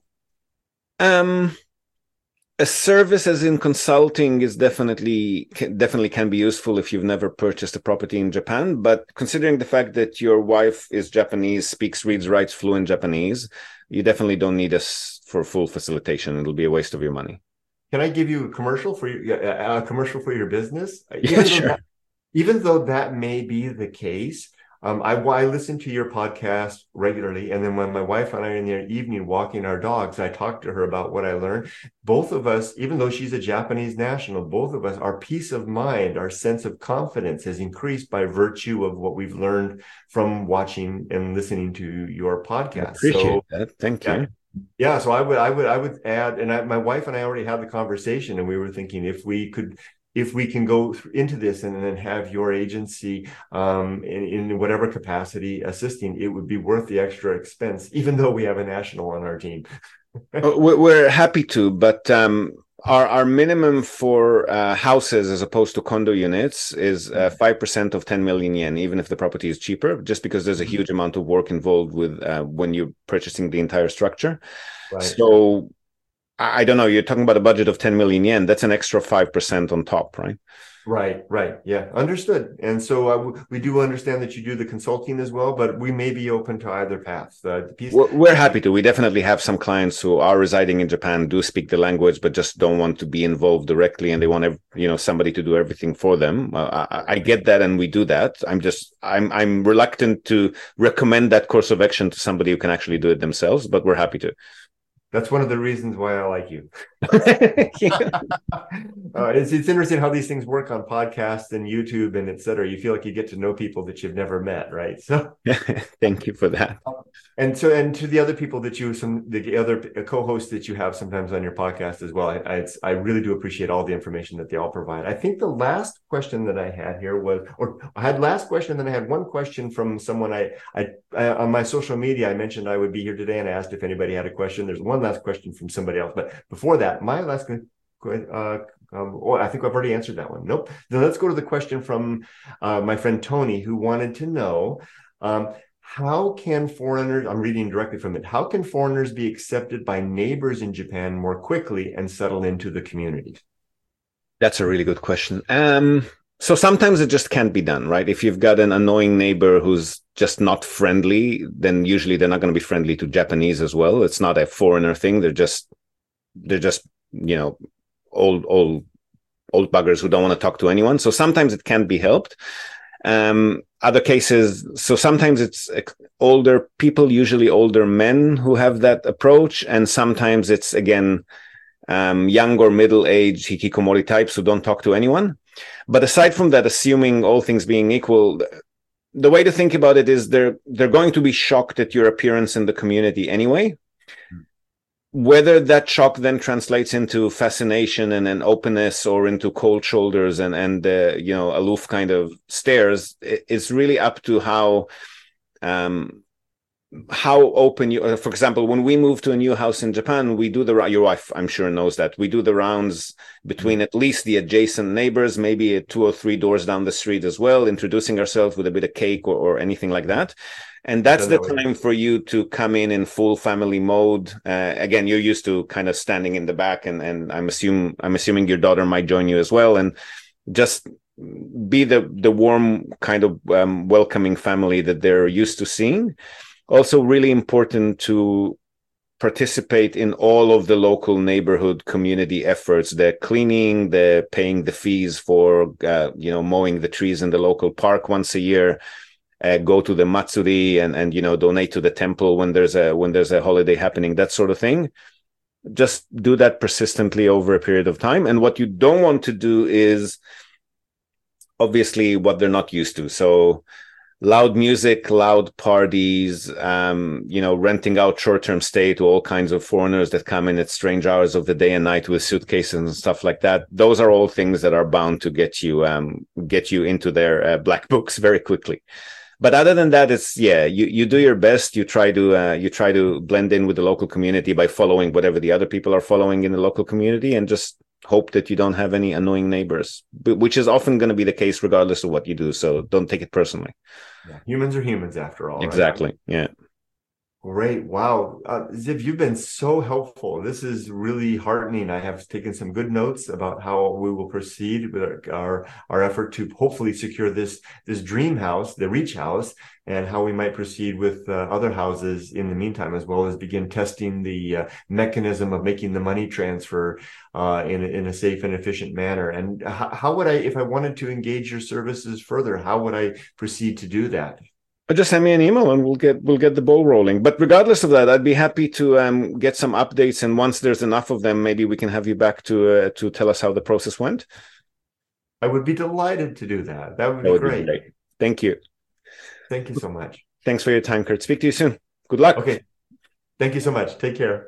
Um, a service as in consulting is definitely definitely can be useful if you've never purchased a property in Japan. But considering the fact that your wife is Japanese, speaks, reads, writes fluent Japanese, you definitely don't need us for full facilitation. It'll be a waste of your money. Can I give you a commercial for your a commercial for your business? Yeah, Even sure. though that, even though that may be the case, um, I, I listen to your podcast regularly. And then when my wife and I are in the evening walking our dogs, I talk to her about what I learned. Both of us, even though she's a Japanese national, both of us, our peace of mind, our sense of confidence has increased by virtue of what we've learned from watching and listening to your I podcast. appreciate So, that. Thank yeah. you. Yeah, so I would, I would, I would add, and I, my wife and I already had the conversation, and we were thinking if we could, if we can go into this and then have your agency um, in, in whatever capacity assisting, it would be worth the extra expense, even though we have a national on our team. Uh, we- We're happy to, but um, our our minimum for uh, houses as opposed to condo units is uh, five percent of ten million yen, even if the property is cheaper, just because there's a huge amount of work involved with uh, when you're purchasing the entire structure. Right. So I I don't know, you're talking about a budget of ten million yen. That's an extra five percent on top, right? Right, right. Yeah, understood. And so uh, w- we do understand that you do the consulting as well, but we may be open to either path. Uh, the piece, We're we're happy to. We definitely have some clients who are residing in Japan, do speak the language, but just don't want to be involved directly, and they want ev- you know somebody to do everything for them. Uh, I, I get that, and we do that. I'm just I'm I'm reluctant to recommend that course of action to somebody who can actually do it themselves, but we're happy to. that's one of the reasons why I like you. Yeah. Uh, it's it's interesting how these things work on podcasts and YouTube and et cetera. You feel like you get to know people that you've never met, right? So, Thank you for that. and so, and to the other people that you, some the other co-hosts that you have sometimes on your podcast as well, I I, it's, I really do appreciate all the information that they all provide. I think the last question that I had here was, or I had last question, then I had one question from someone I, I I on my social media. I mentioned I would be here today, and I asked if anybody had a question. There's one last question from somebody else, but before that, my last Uh, um, oh, I think I've already answered that one. Nope. Then let's go to the question from uh, my friend Tony, who wanted to know, um, how can foreigners, I'm reading directly from it, how can foreigners be accepted by neighbors in Japan more quickly and settle into the community? That's a really good question. Um, so sometimes it just can't be done, right? If you've got an annoying neighbor who's just not friendly, then usually they're not going to be friendly to Japanese as well. It's not a foreigner thing. They're just, they're just, you know, old, old, old buggers who don't want to talk to anyone. So sometimes it can be helped. Um, other cases, so sometimes it's older people, usually older men who have that approach. And sometimes it's, again, um, young or middle-aged hikikomori types who don't talk to anyone. But aside from that, assuming all things being equal, the way to think about it is they're they're going to be shocked at your appearance in the community anyway. Whether that shock then translates into fascination and an openness or into cold shoulders and, and uh, you know, aloof kind of stares, it's really up to how um, how open you, uh, for example, when we move to a new house in Japan, we do the, your wife, I'm sure knows that, we do the rounds between at least the adjacent neighbors, maybe two or three doors down the street as well, introducing ourselves with a bit of cake or, or anything like that. And that's the time for you to come in in full family mode. Uh, again, you're used to kind of standing in the back, and, and I'm assume I'm assuming your daughter might join you as well, and just be the the warm kind of um, welcoming family that they're used to seeing. Also, really important to participate in all of the local neighborhood community efforts, the cleaning, the paying the fees for uh, you know mowing the trees in the local park once a year. Uh, go to the matsuri and and you know donate to the temple when there's a when there's a holiday happening, that sort of thing. Just do that persistently over a period of time. And what you don't want to do is obviously what they're not used to. So loud music, loud parties, um, you know, renting out short-term stay to all kinds of foreigners that come in at strange hours of the day and night with suitcases and stuff like that. Those are all things that are bound to get you um, get you into their uh, black books very quickly. But other than that, it's, yeah, you, you do your best. You try to uh, you try to blend in with the local community by following whatever the other people are following in the local community, and just hope that you don't have any annoying neighbors, which is often going to be the case regardless of what you do. So don't take it personally. Yeah. Humans are humans after all. Exactly. Right? Yeah. Great. Wow. Uh, Ziv, you've been so helpful. This is really heartening. I have taken some good notes about how we will proceed with our, our, our effort to hopefully secure this, this dream house, the Reach House, and how we might proceed with uh, other houses in the meantime, as well as begin testing the uh, mechanism of making the money transfer uh, in, a, in a safe and efficient manner. And how, how would I, if I wanted to engage your services further, how would I proceed to do that? Just send me an email and we'll get we'll get the ball rolling. But regardless of that, I'd be happy to um, get some updates. And once there's enough of them, maybe we can have you back to uh, to tell us how the process went. I would be delighted to do that. That would be, that would great. be great. Thank you. Thank you so much. Thanks for your time, Kurt. Speak to you soon. Good luck. Okay. Thank you so much. Take care.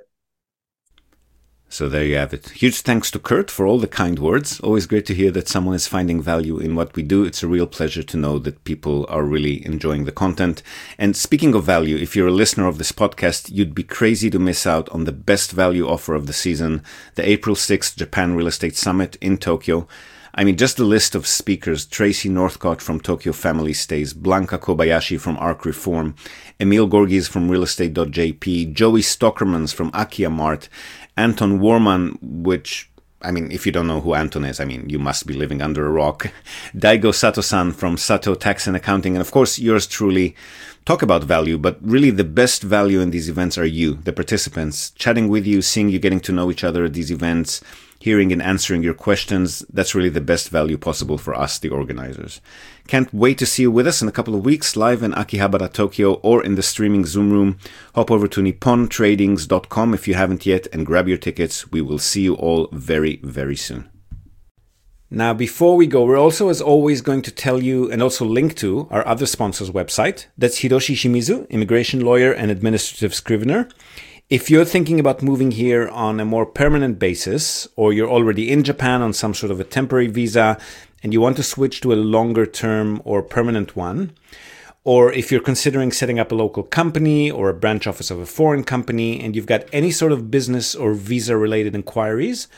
So there you have it. Huge thanks to Kurt for all the kind words. Always great to hear that someone is finding value in what we do. It's a real pleasure to know that people are really enjoying the content. And speaking of value, if you're a listener of this podcast, you'd be crazy to miss out on the best value offer of the season, the April sixth Japan Real Estate Summit in Tokyo. I mean, just the list of speakers: Tracy Northcott from Tokyo Family Stays, Blanca Kobayashi from Arc Reform, Emil Gorgis from Real Estate dot J P, Joey Stockermans from Akia Mart, Anton Warman, which, I mean, if you don't know who Anton is, I mean, you must be living under a rock, Daigo Sato-san from Sato Tax and Accounting, and of course, yours truly. Talk about value, but really the best value in these events are you, the participants, chatting with you, seeing you, getting to know each other at these events, hearing and answering your questions. That's really the best value possible for us, the organizers. Can't wait to see you with us in a couple of weeks, live in Akihabara, Tokyo, or in the streaming Zoom room. Hop over to nippon tradings dot com if you haven't yet and grab your tickets. We will see you all very, very soon. Now, before we go, we're also, as always, going to tell you and also link to our other sponsor's website. That's Hiroshi Shimizu, immigration lawyer and administrative scrivener. If you're thinking about moving here on a more permanent basis, or you're already in Japan on some sort of a temporary visa and you want to switch to a longer term or permanent one, or if you're considering setting up a local company or a branch office of a foreign company and you've got any sort of business or visa related inquiries,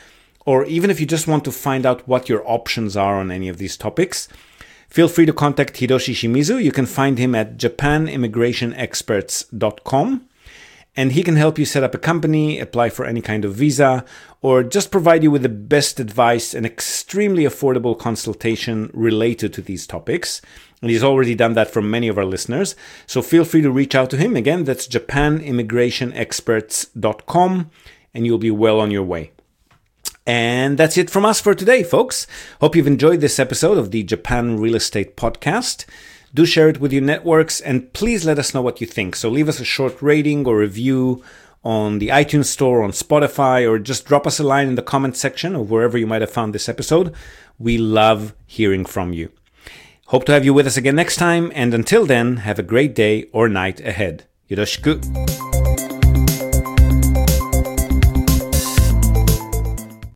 or even if you just want to find out what your options are on any of these topics, feel free to contact Hiroshi Shimizu. You can find him at japan immigration experts dot com. And he can help you set up a company, apply for any kind of visa, or just provide you with the best advice and extremely affordable consultation related to these topics. And he's already done that for many of our listeners. So feel free to reach out to him. Again, that's japan immigration experts dot com, and you'll be well on your way. And that's it from us for today, folks. Hope you've enjoyed this episode of the Japan Real Estate Podcast. Do share it with your networks, and please let us know what you think. So leave us a short rating or review on the iTunes Store, on Spotify, or just drop us a line in the comment section or wherever you might have found this episode. We love hearing from you. Hope to have you with us again next time, and until then, have a great day or night ahead. Yoroshiku.